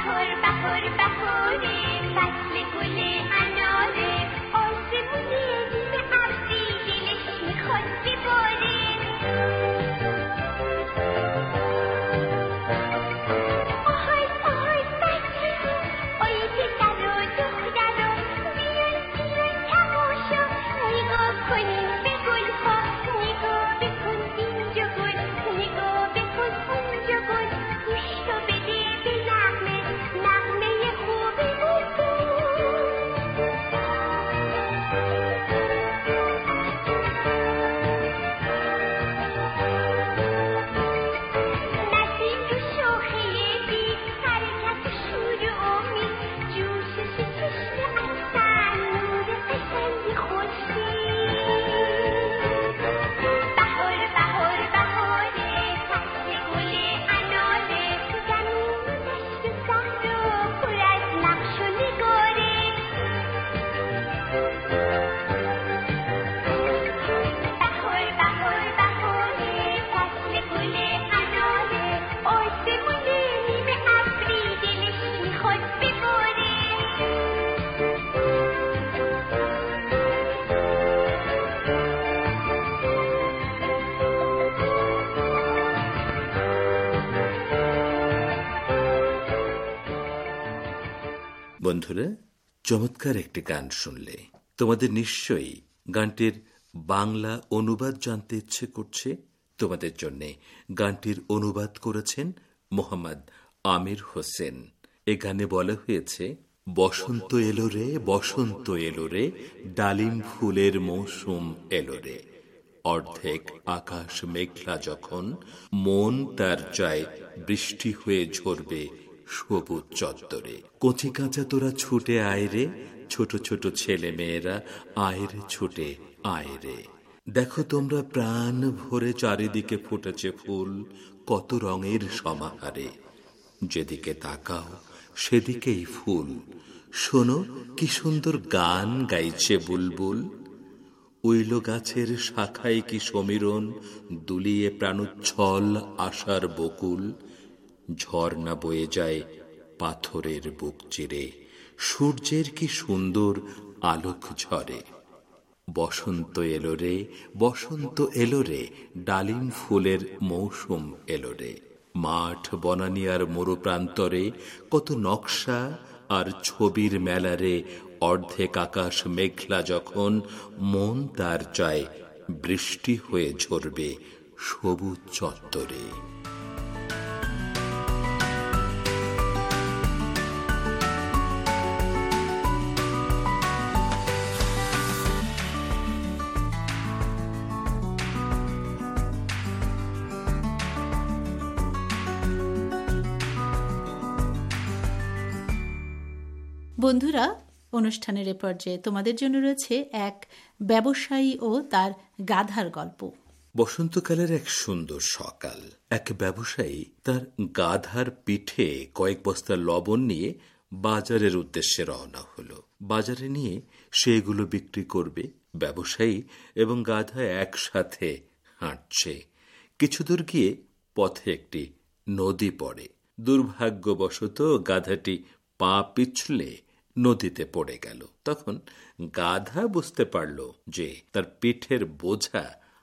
বন্ধুরা, চমৎকার একটি গান শুনলে। তোমাদের নিশ্চয়ই গানটির বাংলা অনুবাদ জানতে ইচ্ছে করছে। তোমাদের জন্য গানটির অনুবাদ করেছেন মোহাম্মদ আমির হোসেন। এ গানে বলা হয়েছে, বসন্ত এলো রে, বসন্ত এলো রে, ডালিম ফুলের মৌসুম এলো রে। অর্ধেক আকাশ মেঘলা যখন, মন তার চায় বৃষ্টি হয়ে ঝরবে সবুজ চত্বরে। কচি কাঁচা তোরা ছুটে আয় রে, ছোট ছোট ছেলে মেয়েরা আয় রে, ছুটে আয় রে। দেখো তোমরা প্রাণ ভরে চারিদিকে ফুটেছে ফুল, কত রঙের সমাহারে। যেদিকে তাকাও সেদিকেই ফুল, শোনো কি সুন্দর গান গাইছে বুলবুল। উইল গাছের শাখায় কি সমীরণ, দুলিয়ে প্রাণোচ্ছল আশার বকুল। ঝর্ণা বয়ে যায় পাথরের বুক চিরে, সূর্যের কি সুন্দর আলোক ঝরে। বসন্ত এলো রে, বসন্ত এলো রে, ডালিম ফুলের মৌসুম এলো রে। মাঠ বনানী আর মরু প্রান্তরে কত নকশা আর ছবির মেলারে। অর্ধেক আকাশ মেঘলা যখন, মন তার চায় বৃষ্টি হয়ে ঝরবে সবুজ চত্বরে। বন্ধুরা, অনুষ্ঠানের এ পর্যায়ে তোমাদের জন্য রয়েছে এক ব্যবসায়ী ও তার গাধার গল্প। বসন্তকালের এক সুন্দর সকাল, এক ব্যবসায়ী তার গাধার পিঠে কয়েক বস্তা লবণ নিয়ে বাজারের উদ্দেশ্যে রওনা হলো। বাজারে নিয়ে সেগুলো বিক্রি করবে। ব্যবসায়ী এবং গাধা একসাথে হাঁটছে। কিছু দূর গিয়ে পথে একটি নদী পড়ে। দুর্ভাগ্যবশত গাধাটি পা পিছলে নদীতে পড়ে গেল। তখন গাধা বুঝতে পারল যে তার পিঠের বোঝা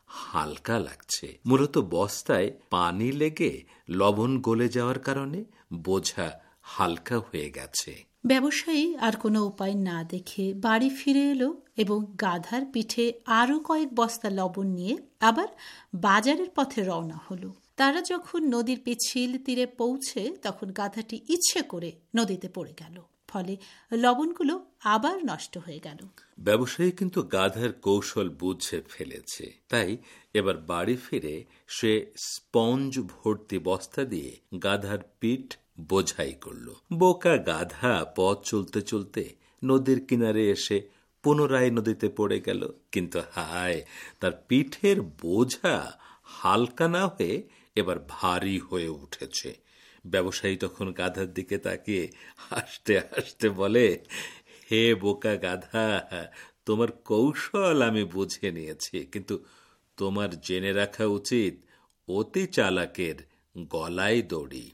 হালকা লাগছে। মূলত বস্তায় পানি লেগে লবণ গলে যাওয়ার কারণে বোঝা হালকা হয়ে গেছে। ব্যবসায়ী আর কোনো উপায় না দেখে বাড়ি ফিরে এলো এবং গাধার পিঠে আরো কয়েক বস্তা লবণ নিয়ে আবার বাজারের পথে রওনা হলো। তারা যখন নদীর পিছিল তীরে পৌঁছে তখন গাধাটি ইচ্ছে করে নদীতে পড়ে গেল। ফলে লবণগুলো আবার নষ্ট হয়ে গেল। ব্যবসায়ী কিন্তু গাধার কৌশল বুঝে ফেলেছে। তাই এবার বাড়ি ফিরে সে স্পঞ্জ ভর্তি বস্তা দিয়ে গাধার পিঠ বোঝাই করল। বোকা গাধা পথ চলতে চলতে নদীর কিনারে এসে পুনরায় নদীতে পড়ে গেল। কিন্তু হায়, তার পিঠের বোঝা হালকা না হয়ে এবার ভারী হয়ে উঠেছে। ব্যবসায়ী তখন গাধার দিকে তাকিয়ে হাসতে হাসতে বলে, হে বোকা গাধা, তোমার কৌশল আমি বুঝে নিয়েছি, কিন্তু তোমার জেনে রাখা উচিত অতি চালাকের গলায় দড়ি।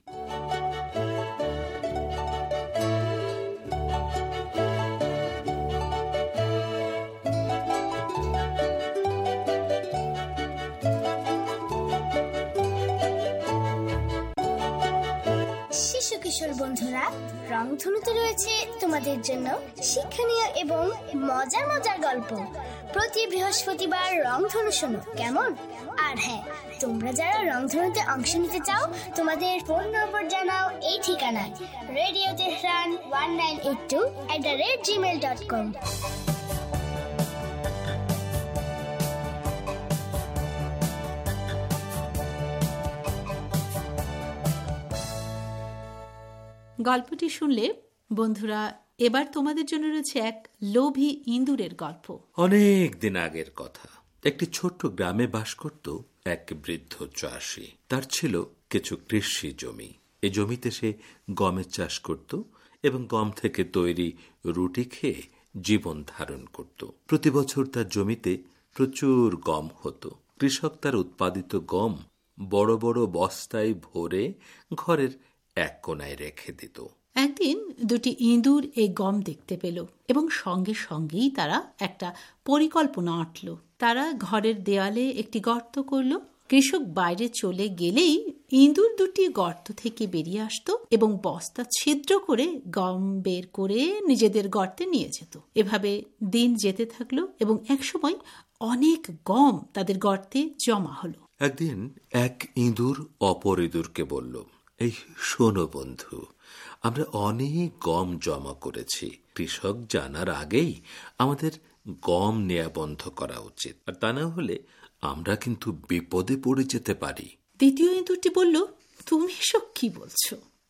কিশোর বন্ধুরা, রংধনুতে রয়েছে তোমাদের জন্য শিক্ষণীয় এবং মজার মজার গল্প। প্রতি বৃহস্পতিবার রংধনু শোনো কেমন? আর হ্যাঁ, তোমরা যারা রংধনুতে অংশ নিতে চাও তোমাদের ফোন নম্বর জানাও এই ঠিকানায় radiotehran1982@gmail.com। গল্পটি শুনলে বন্ধুরা, এবার তোমাদের জন্য রয়েছে এক লোভী ইঁদুরের গল্প। অনেক দিন আগের কথা। একটি ছোট্ট গ্রামে বাস করত এক বৃদ্ধ চাষী। তার ছিল কিছু কৃষি জমি। এই জমিতে সে গমের চাষ করত এবং গম থেকে তৈরি রুটি খেয়ে জীবন ধারণ করত। প্রতি বছর তার জমিতে প্রচুর গম হতো। কৃষক তার উৎপাদিত গম বড় বড় বস্তায় ভরে ঘরের এক কোনায় রেখে দিত। একদিন দুটি ইঁদুর এই গম দেখতে পেল এবং সঙ্গে সঙ্গেই তারা একটা পরিকল্পনা আঁটল। তারা ঘরের দেয়ালে একটি গর্ত করল। কৃষক বাইরে চলে গেলেই ইঁদুর দুটি গর্ত থেকে বেরিয়ে আসতো এবং বস্তা ছিদ্র করে গম বের করে নিজেদের গর্তে নিয়ে যেত। এভাবে দিন যেতে থাকলো এবং একসময় অনেক গম তাদের গর্তে জমা হলো। একদিন এক ইঁদুর অপর ইঁদুরকে বলল, এই শোনো বন্ধু, আমরা অনেক গম জমা করেছি। কৃষক জানার আগেই আমাদের গম নেয়া বন্ধ করা উচিত, আর তা না হলে আমরা কিন্তু বিপদে পড়ে যেতে পারি। দ্বিতীয় ইঁদুরটি বলল, তুমি এসব কি বলছো?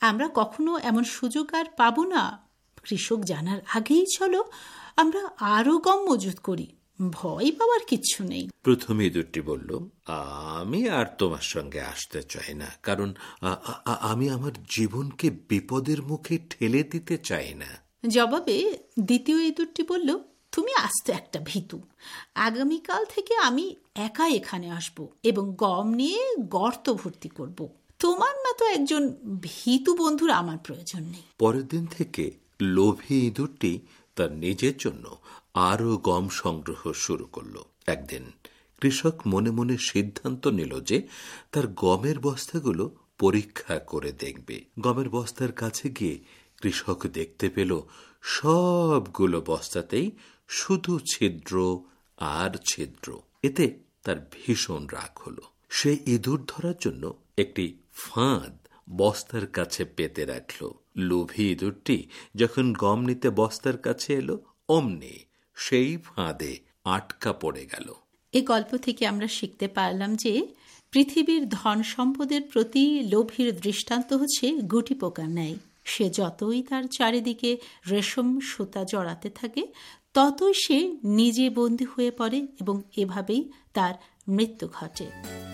আমরা কখনো এমন সুযোগ আর পাব না। কৃষক জানার আগেই চলো আমরা আরো গম মজুত করি, ভয় পাওয়ার কিচ্ছু নেই। প্রথম ইঁদুরটি বলল, আমি আর তোমার সঙ্গে আসতে চাই না, কারণ আমি আমার জীবনকে বিপদের মুখে ঠেলে দিতে চাই না। জবাবে দ্বিতীয় ইঁদুরটি বলল, তুমি আস্ত একটা ভীতু, আগামীকাল থেকে আমি একা এখানে আসব এবং গম নিয়ে গর্ত ভর্তি করব। তোমার মতো একজন ভীতু বন্ধুর আমার প্রয়োজন নেই। পরের দিন থেকে লোভী ইঁদুরটি তার নিজের জন্য আরো গম সংগ্রহ শুরু করলো। একদিন কৃষক মনে মনে সিদ্ধান্ত নিল যে তার গমের বস্তাগুলো পরীক্ষা করে দেখবে। গমের বস্তার কাছে গিয়ে কৃষক দেখতে পেল সবগুলো বস্তাতেই শুধু ছিদ্র আর ছিদ্র। এতে তার ভীষণ রাগ হলো। সে ইঁদুর ধরার জন্য একটি ফাঁদ বস্তার কাছে পেতে রাখল। লোভী ইঁদুরটি যখন গম নিতে বস্তার কাছে এলো, অমনি সেই ফাঁদে আটকা পড়ে গেল। এই গল্প থেকে আমরা শিখতে পারলাম যে পৃথিবীর ধন সম্পদের প্রতি লোভীর দৃষ্টান্ত হচ্ছে গুটি পোকার ন্যায়। সে যতই তার চারিদিকে রেশম সুতা জড়াতে থাকে, ততই সে নিজে বন্দী হয়ে পড়ে এবং এভাবেই তার মৃত্যু ঘটে।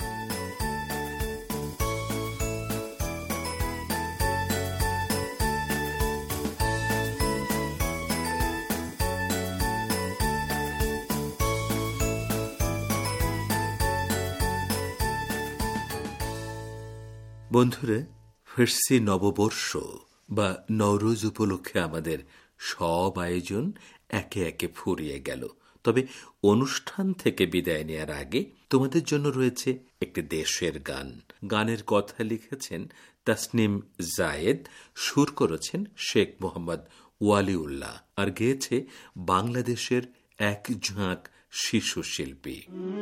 বন্ধুরা, ফার্সি নববর্ষ বা নওরোজ উপলক্ষে আমাদের সব আয়োজন একে একে ফুরিয়ে গেল। তবে অনুষ্ঠান থেকে বিদায় নেওয়ার আগে তোমাদের জন্য রয়েছে একটি দেশের গান। গানের কথা লিখেছেন তাসনিম জায়েদ, সুর করেছেন শেখ মোহাম্মদ ওয়ালিউল্লাহ, আর গেয়েছে বাংলাদেশের এক ঝাঁক শিশু শিল্পী।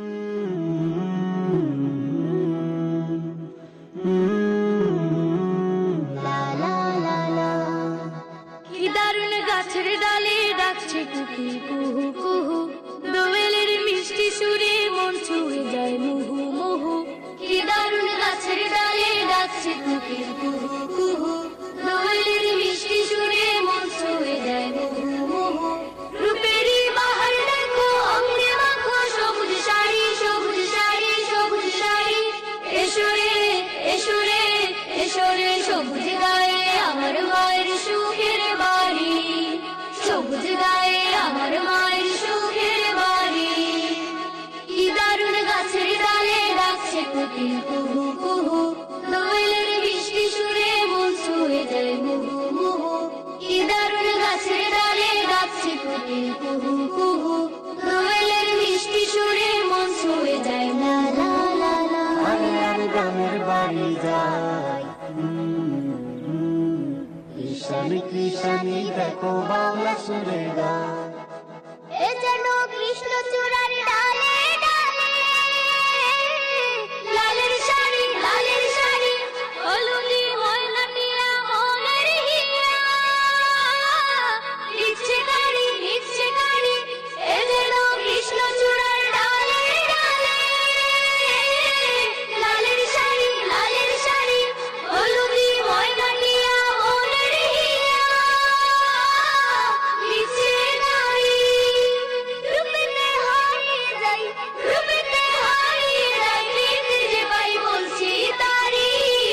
গাছের ডালে ডাকছে কুহু কুহু কুহু, দোয়েলের মিষ্টি সুরে মন ছুঁয়ে যায় মুহু মুহু। কি দারুণ গাছের ডালে ডাকছে কুহু কুহু কুহু, দোয়েলের মিষ্টি সুরে মন ছুঁয়ে যায় মুহু মুহু। রূপেরই বাহার দেখো অঙ্গে মাখো সবুজ শাড়ি, সবুজ শাড়ি, সবুজ শাড়ি। এসরে এসরে এসরে সবুজ গায়ে আমার মায়ের সুখের বাড়ি, সবুজ গায়ে আমার মায়ের সুখের বাড়ি। কি দারুণ গাছের ডালে ডাকছে কোকিল কুহু কুহু, দোয়েলের মিষ্টি সুরে মন ছুঁয়ে যায় মুহু মুহু। কি দারুণ গাছের ডালে ডাকছে কোকিল কুহু কুহু, দোয়েলের মিষ্টি সুরে মন ছুঁয়ে যায় লা লা লা লা। আর গ্রামের বাড়ি যায় ঈশানী কৃষানী দেখো বাংলা সুরে গায়। এ যেন কৃষ্ণ চূড়ার ডালে ডালে, লালের শাড়ি লালের শাড়ি, হলুদি ময়না টিয়া মনের হিয়া, ইচ্ছে গাড়ি ইচ্ছে গাড়ি। এ যেন কৃষ্ণ চূড়ার ডালে ডালে, লালের শাড়ি লালের শাড়ি, হলুদি ময়না টিয়া মনের হিয়া, ইচ্ছে গাড়ি। রূপেতে হারিয়ে যাই, রূপেতে হারিয়ে যাই, প্রীতি যে পাই বলছি তারি।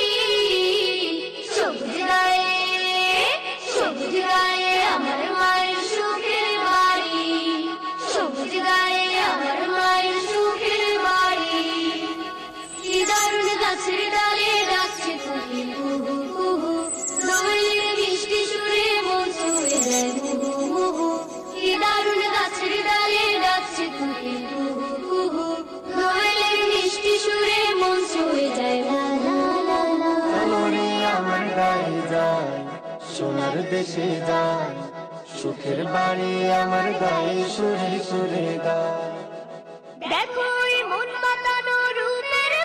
সবুজ গায়ে সবুজ গায়ে আমার মায়ের সুখের বাড়ি, সবুজ গায়ে আমার মায়ের সুখের বাড়ি। কি দারুণ গাছের ডালে ডাকছে কোকিল কুহু কুহু, দোয়েলের মিষ্টি সুরে মন ছুঁয়ে যায় মুহু মুহু। কি দারুণ গাছের ডালে ডাকছে কোকিল কুহু কুহু, দোয়েলের মিষ্টি সুরে মন ছুঁয়ে যায় লা লা লা লা। চলো রে আমার গায়ে যায়, সোনার দেশে যায়, সুখের বাড়ি আমার গায়ে সুরে সুরে গায়। দেখো এই মন মাতানো রূপের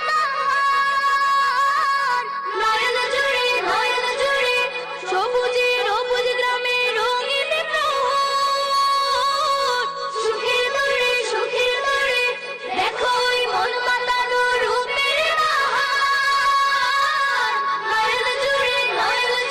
বাহার, নয়ন জুড়ে সবুজে সবুজ গ্রামে রঙিন প্রহর। সুখের দূরে দেখো এই মন মাতানো রূপের বাহার, নয়ন জুড়ে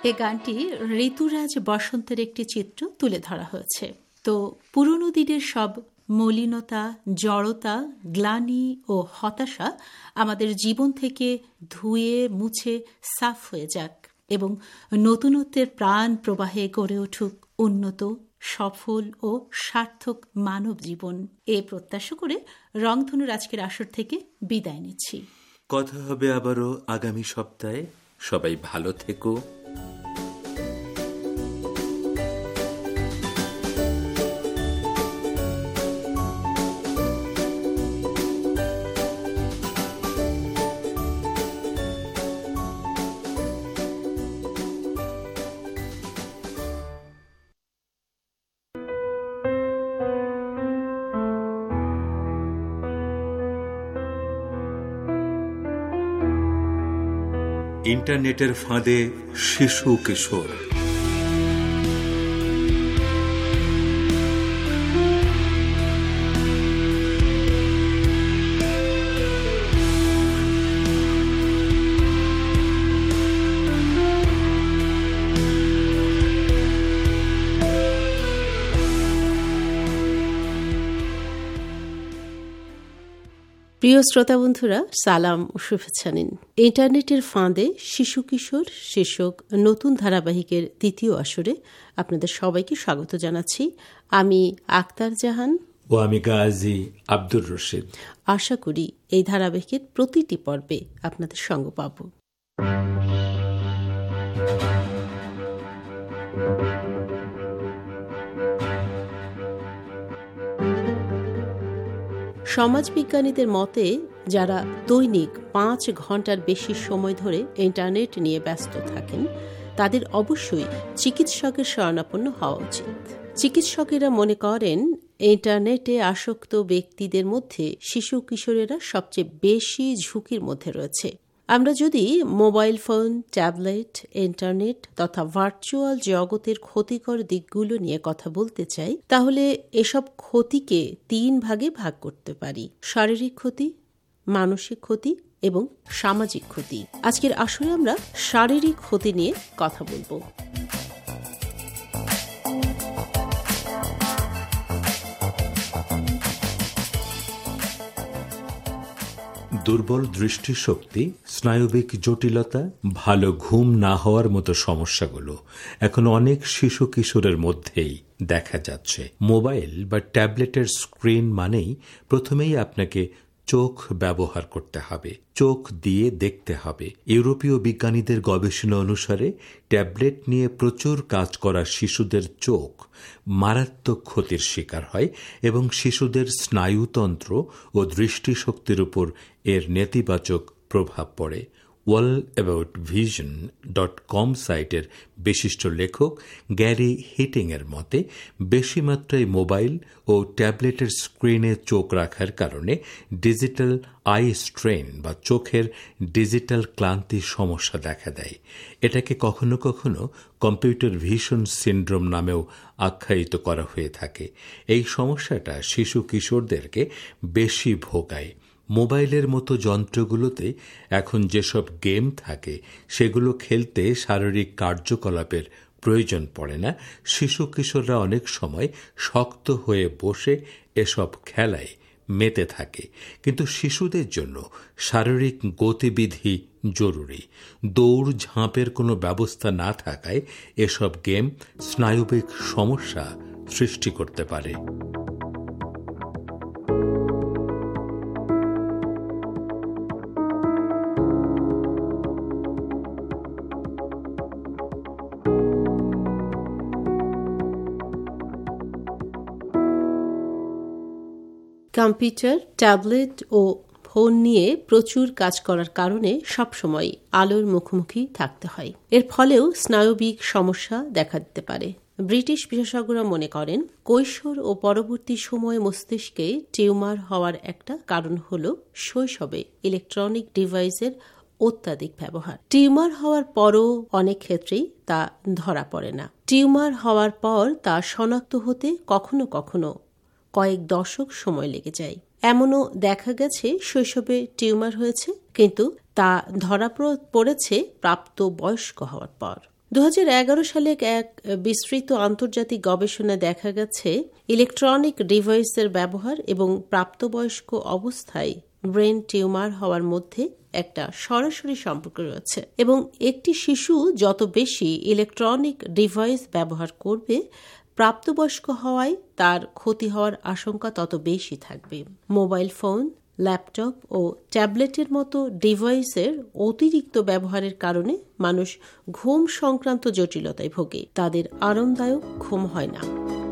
এ গানটি ঋতুরাজ বসন্তের একটি চিত্র তুলে ধরা হয়েছে। তো পুরনো দিনের সব মলিনতা, জড়তা, গ্লানি ও হতাশা আমাদের জীবন থেকে ধুয়ে মুছে সাফ হয়ে যাক এবং নতুনত্বের প্রাণ প্রবাহে গড়ে উঠুক উন্নত, সফল ও সার্থক মানব জীবন। এ প্রত্যাশা করে রংধনুর আজকের আসর থেকে বিদায় নিচ্ছি। কথা হবে আবারও আগামী সপ্তাহে। সবাই ভালো থেকো। ইন্টারনেটের ফাঁদে শিশু কিশোর। প্রিয় শ্রোতা বন্ধুরা, সালাম ও শুভেচ্ছা নিন। ইন্টারনেটের ফাঁদে শিশু কিশোর শীর্ষক নতুন ধারাবাহিকের দ্বিতীয় আসরে আপনাদের সবাইকে স্বাগত জানাচ্ছি। আমি আক্তার জাহান ও আমি গাজী আব্দুর রশিদ। আশা করি এই ধারাবাহিকের প্রতিটি পর্বে আপনাদের সঙ্গ পাব। সমাজবিজ্ঞানীদের মতে যারা দৈনিক 5 ঘন্টার বেশি সময় ধরে ইন্টারনেট নিয়ে ব্যস্ত থাকেন তাদের অবশ্যই চিকিৎসকের শরণাপন্ন হওয়া উচিত। চিকিৎসকেরা মনে করেন ইন্টারনেটে আসক্ত ব্যক্তিদের মধ্যে শিশু কিশোরেরা সবচেয়ে বেশি ঝুঁকির মধ্যে রয়েছে। আমরা যদি মোবাইল ফোন, ট্যাবলেট, ইন্টারনেট তথা ভার্চুয়াল জগতের ক্ষতিকর দিকগুলো নিয়ে কথা বলতে চাই, তাহলে এসব ক্ষতিকে 3 ভাগে ভাগ করতে পারি: শারীরিক ক্ষতি, মানসিক ক্ষতি এবং সামাজিক ক্ষতি। আজকের আসরে আমরা শারীরিক ক্ষতি নিয়ে কথা বলবো। দুর্বল দৃষ্টিশক্তি, স্নায়বিক জটিলতা, ভালো ঘুম না হওয়ার মতো সমস্যাগুলো এখন অনেক শিশু কিশোরের মধ্যেই দেখা যাচ্ছে। মোবাইল বা ট্যাবলেটের স্ক্রিন মানেই প্রথমেই আপনাকে চোখ ব্যবহার করতে হবে, চোখ দিয়ে দেখতে হবে। ইউরোপীয় বিজ্ঞানীদের গবেষণা অনুসারে ট্যাবলেট নিয়ে প্রচুর কাজ করা শিশুদের চোখ মারাত্মক ক্ষতির শিকার হয় এবং শিশুদের স্নায়ুতন্ত্র ও দৃষ্টিশক্তির উপর এর নেতিবাচক প্রভাব পড়ে। worldaboutvison.com সাইটের বিশিষ্ট লেখক গ্যারি হিটিংয়ের মতে বেশি মাত্রায় মোবাইল ও ট্যাবলেটের স্ক্রিনে চোখ রাখার কারণে ডিজিটাল আই স্ট্রেন বা চোখের ডিজিটাল ক্লান্তির সমস্যা দেখা দেয়। এটাকে কখনো কখনো কম্পিউটার ভিশন সিন্ড্রোম নামেও আখ্যায়িত করা হয়ে থাকে। এই সমস্যাটা শিশু কিশোরদেরকে বেশি ভোগায়। মোবাইলের মতো যন্ত্রগুলোতে এখন যেসব গেম থাকে সেগুলো খেলতে শারীরিক কার্যকলাপের প্রয়োজন পড়ে না। শিশু কিশোররা অনেক সময় শক্ত হয়ে বসে এসব খেলায় মেতে থাকে, কিন্তু শিশুদের জন্য শারীরিক গতিবিধি জরুরি। দৌড় ঝাঁপের কোনো ব্যবস্থা না থাকায় এসব গেম স্নায়বিক সমস্যা সৃষ্টি করতে পারে। কম্পিউটার, ট্যাবলেট ও ফোন নিয়ে প্রচুর কাজ করার কারণে সবসময় আলোর মুখোমুখি থাকতে হয়। এর ফলেও স্নায়বিক সমস্যা দেখা দিতে পারে। ব্রিটিশ বিশেষজ্ঞরা মনে করেন কৈশোর ও পরবর্তী সময়ে মস্তিষ্কে টিউমার হওয়ার একটা কারণ হল শৈশবে ইলেকট্রনিক ডিভাইসের অত্যাধিক ব্যবহার। টিউমার হওয়ার পরও অনেক ক্ষেত্রেই তা ধরা পড়ে না। টিউমার হওয়ার পর তা শনাক্ত হতে কখনো কখনো কয়েক দশক সময় লেগে যায়। এমনও দেখা গেছে শৈশবে টিউমার হয়েছে, কিন্তু তা ধরা পড়েছে প্রাপ্ত বয়স্ক হওয়ার পর। 2011 সালে এক বিস্তৃত আন্তর্জাতিক গবেষণায় দেখা গেছে ইলেকট্রনিক ডিভাইসের ব্যবহার এবং প্রাপ্তবয়স্ক অবস্থায় ব্রেন টিউমার হওয়ার মধ্যে একটা সরাসরি সম্পর্ক রয়েছে এবং একটি শিশু যত বেশি ইলেকট্রনিক ডিভাইস ব্যবহার করবে, প্রাপ্তবয়স্ক হওয়ায় তার ক্ষতি হওয়ার আশঙ্কা তত বেশি থাকবে। মোবাইল ফোন, ল্যাপটপ ও ট্যাবলেটের মতো ডিভাইসের অতিরিক্ত ব্যবহারের কারণে মানুষ ঘুম সংক্রান্ত জটিলতায় ভোগে, তাদের আরামদায়ক ঘুম হয় না।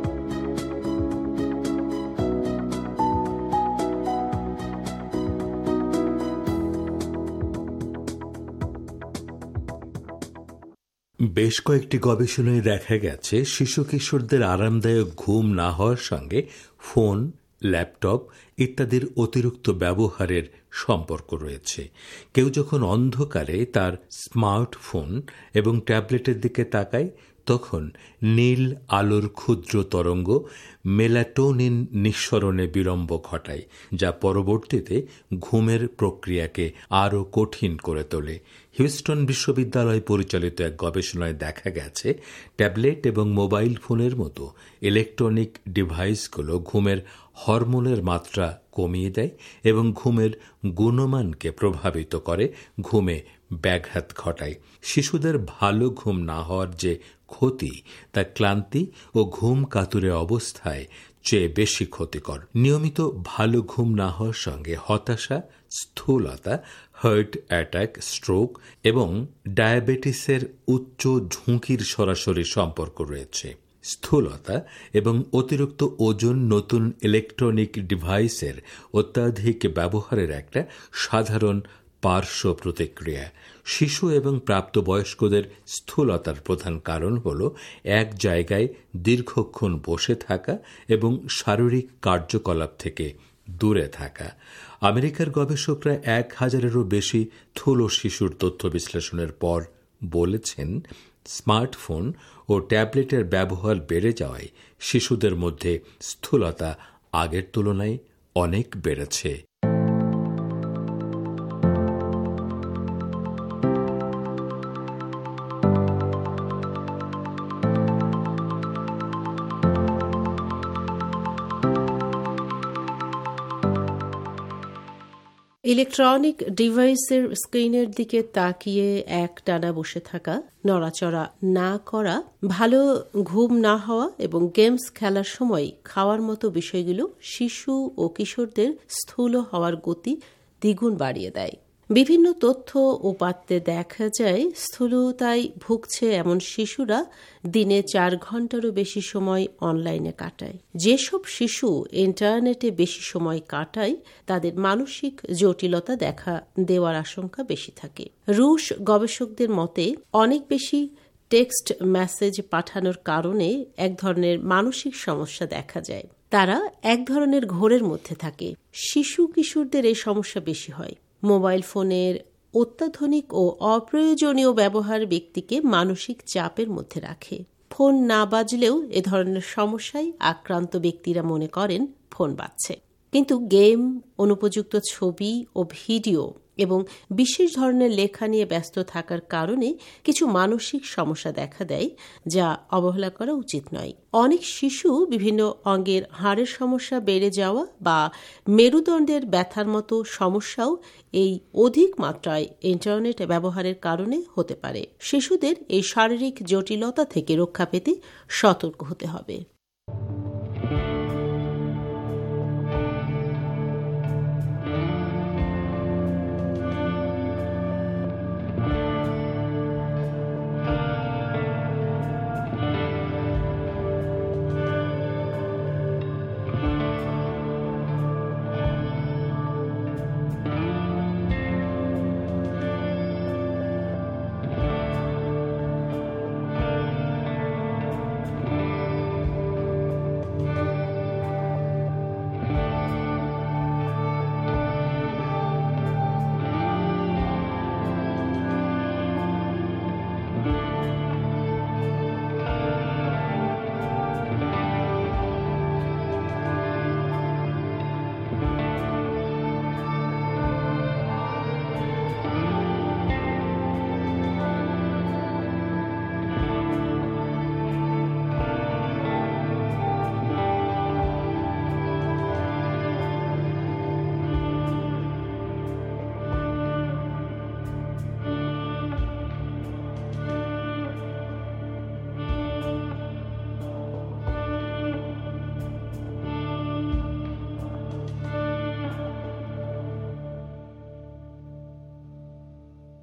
বেশ কয়েকটি গবেষণায় দেখা গেছে শিশু কিশোরদের আরামদায়ক ঘুম না হওয়ার সঙ্গে ফোন, ল্যাপটপ ইত্যাদির অতিরিক্ত ব্যবহারের সম্পর্ক রয়েছে। কেউ যখন অন্ধকারে তার স্মার্টফোন এবং ট্যাবলেটের দিকে তাকায়, তখন নীল আলোর ক্ষুদ্র তরঙ্গ মেলাটোনিন নিঃসরণে বিলম্ব ঘটায়, যা পরবর্তীতে ঘুমের প্রক্রিয়াকে আরও কঠিন করে তোলে। হিউস্টন বিশ্ববিদ্যালয় পরিচালিত এক গবেষণায় দেখা গেছে ট্যাবলেট এবং মোবাইল ফোনের মতো ইলেকট্রনিক ডিভাইসগুলো ঘুমের হরমোনের মাত্রা কমিয়ে দেয় এবং ঘুমের গুণমানকে প্রভাবিত করে, ঘুমে ব্যাঘাত ঘটায়। শিশুদের ভালো ঘুম না হওয়ার যে ক্ষতি, তা ক্লান্তি ও ঘুম কাতুরে অবস্থায় চেয়ে বেশি ক্ষতিকর। নিয়মিত ভালো ঘুম না হওয়ার সঙ্গে হতাশা, স্থূলতা, হার্ট অ্যাটাক, স্ট্রোক এবং ডায়াবেটিসের উচ্চ ঝুঁকির সরাসরি সম্পর্ক রয়েছে। স্থূলতা এবং অতিরিক্ত ওজন নতুন ইলেকট্রনিক ডিভাইসের অত্যাধিক ব্যবহারের একটা সাধারণ পার্শ্ব প্রতিক্রিয়া। শিশু এবং প্রাপ্তবয়স্কদের স্থূলতার প্রধান কারণ হল এক জায়গায় দীর্ঘক্ষণ বসে থাকা এবং শারীরিক কার্যকলাপ থেকে দূরে থাকা। আমেরিকার গবেষকরা 1000-এরও বেশি স্থূল শিশুর তথ্য বিশ্লেষণের পর বলেছেন, স্মার্টফোন ও ট্যাবলেটের ব্যবহার বেড়ে যাওয়ায় শিশুদের মধ্যে স্থূলতা আগের তুলনায় অনেক বেড়েছে। ইলেকট্রনিক ডিভাইসের স্ক্রিনের দিকে তাকিয়ে একটানা বসে থাকা, নড়াচড়া না করা, ভালো ঘুম না হওয়া এবং গেমস খেলার সময় খাওয়ার মতো বিষয়গুলো শিশু ও কিশোরদের স্থূল হওয়ার গতি দ্বিগুণ বাড়িয়ে দেয়। বিভিন্ন তথ্য উপাত্তে দেখা যায় স্থূলতায় ভুগছে এমন শিশুরা দিনে 4 ঘন্টারও বেশি সময় অনলাইনে কাটায়। যেসব শিশু ইন্টারনেটে বেশি সময় কাটায়, তাদের মানসিক জটিলতা দেখা দেওয়ার আশঙ্কা বেশি থাকে। রুশ গবেষকদের মতে অনেক বেশি টেক্সট মেসেজ পাঠানোর কারণে এক ধরনের মানসিক সমস্যা দেখা যায়। তারা এক ধরনের ঘোরের মধ্যে থাকে। শিশু কিশোরদের এই সমস্যা বেশি হয়। মোবাইল ফোনের অত্যাধুনিক ও অপ্রয়োজনীয় ব্যবহার ব্যক্তিকে মানসিক চাপের মধ্যে রাখে। ফোন না বাজলেও এ ধরনের সমস্যায় আক্রান্ত ব্যক্তিরা মনে করেন ফোন বাজছে। কিন্তু গেম, অনুপযুক্ত ছবি ও ভিডিও এবং বিশেষ ধরনের লেখা নিয়ে ব্যস্ত থাকার কারণে কিছু মানসিক সমস্যা দেখা দেয়, যা অবহেলা করা উচিত নয়। অনেক শিশু বিভিন্ন অঙ্গের হাড়ের সমস্যা বেড়ে যাওয়া বা মেরুদণ্ডের ব্যথার মতো সমস্যাও এই অধিক মাত্রায় ইন্টারনেট ব্যবহারের কারণে হতে পারে। শিশুদের এই শারীরিক জটিলতা থেকে রক্ষা পেতে সতর্ক হতে হবে।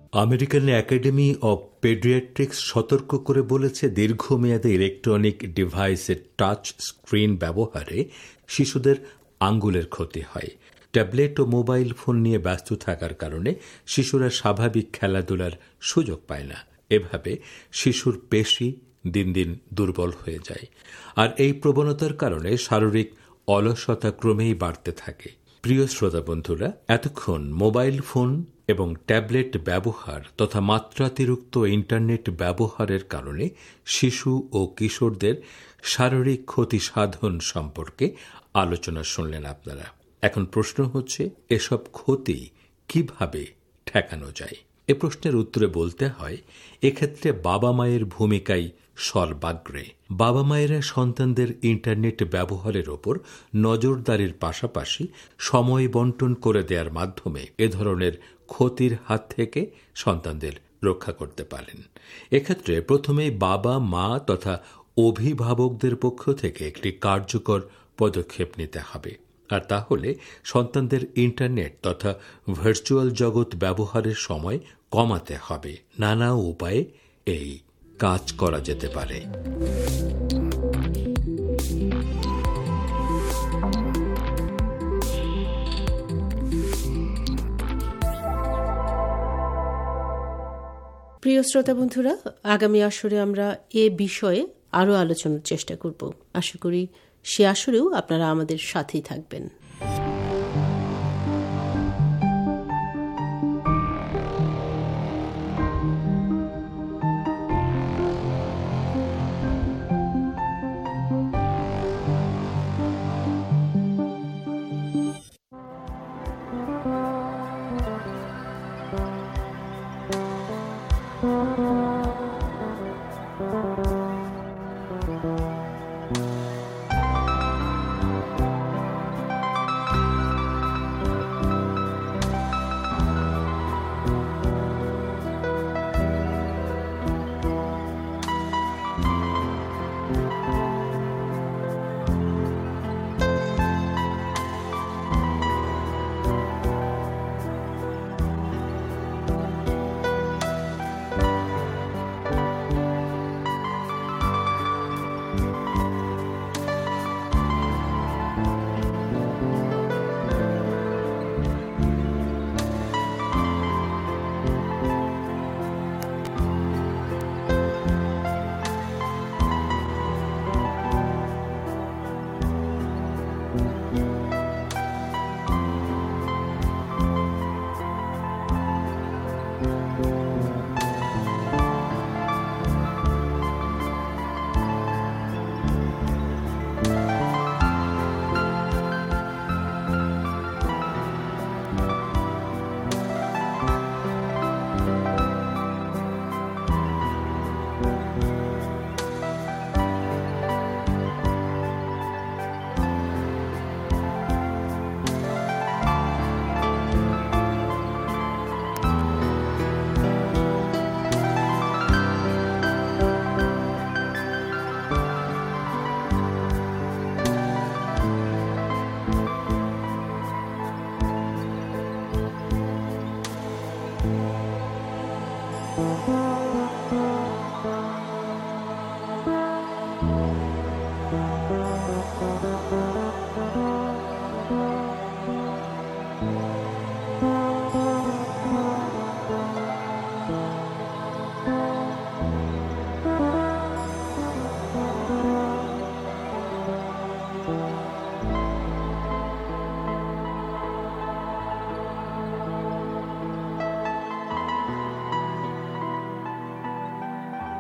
আমেরিকান একাডেমি অব পেডিয়াট্রিক্স সতর্ক করে বলেছে, দীর্ঘমেয়াদে ইলেকট্রনিক ডিভাইসের টাচ স্ক্রিন ব্যবহারে শিশুদের আঙ্গুলের ক্ষতি হয়। ট্যাবলেট ও মোবাইল ফোন নিয়ে ব্যস্ত থাকার কারণে শিশুরা স্বাভাবিক খেলাধুলার সুযোগ পায় না। এভাবে শিশুর পেশি দিন দিন দুর্বল হয়ে যায়, আর এই প্রবণতার কারণে শারীরিক অলসতা ক্রমেই বাড়তে থাকে। প্রিয় শ্রোতা বন্ধুরা, এতক্ষণ মোবাইল ফোন এবং ট্যাবলেট ব্যবহার তথা মাত্রাতিরিক্ত ইন্টারনেট ব্যবহারের কারণে শিশু ও কিশোরদের শারীরিক ক্ষতি সাধন সম্পর্কে আলোচনা শুনলেন আপনারা। এখন প্রশ্ন হচ্ছে, এসব ক্ষতি কিভাবে ঠেকানো যায়? এ প্রশ্নের উত্তরে বলতে হয়, এক্ষেত্রে বাবা মায়ের ভূমিকাই সর্বাগ্রে। বাবা মায়েরা সন্তানদের ইন্টারনেট ব্যবহারের ওপর নজরদারির পাশাপাশি সময় বন্টন করে দেওয়ার মাধ্যমে এ ধরনের ক্ষতির হাত থেকে সন্তানদের রক্ষা করতে পারেন। এক্ষেত্রে প্রথমেই বাবা মা তথা অভিভাবকদের পক্ষ থেকে একটি কার্যকর পদক্ষেপ নিতে হবে, আর তাহলে সন্তানদের ইন্টারনেট তথা ভার্চুয়াল জগৎ ব্যবহারের সময় কমাতে হবে। নানা উপায়ে এই কাজ করা যেতে পারে। প্রিয় শ্রোতা বন্ধুরা, আগামী আসরে আমরা এ বিষয়ে আরও আলোচনার চেষ্টা করব। আশা করি সে আসরেও আপনারা আমাদের সাথেই থাকবেন।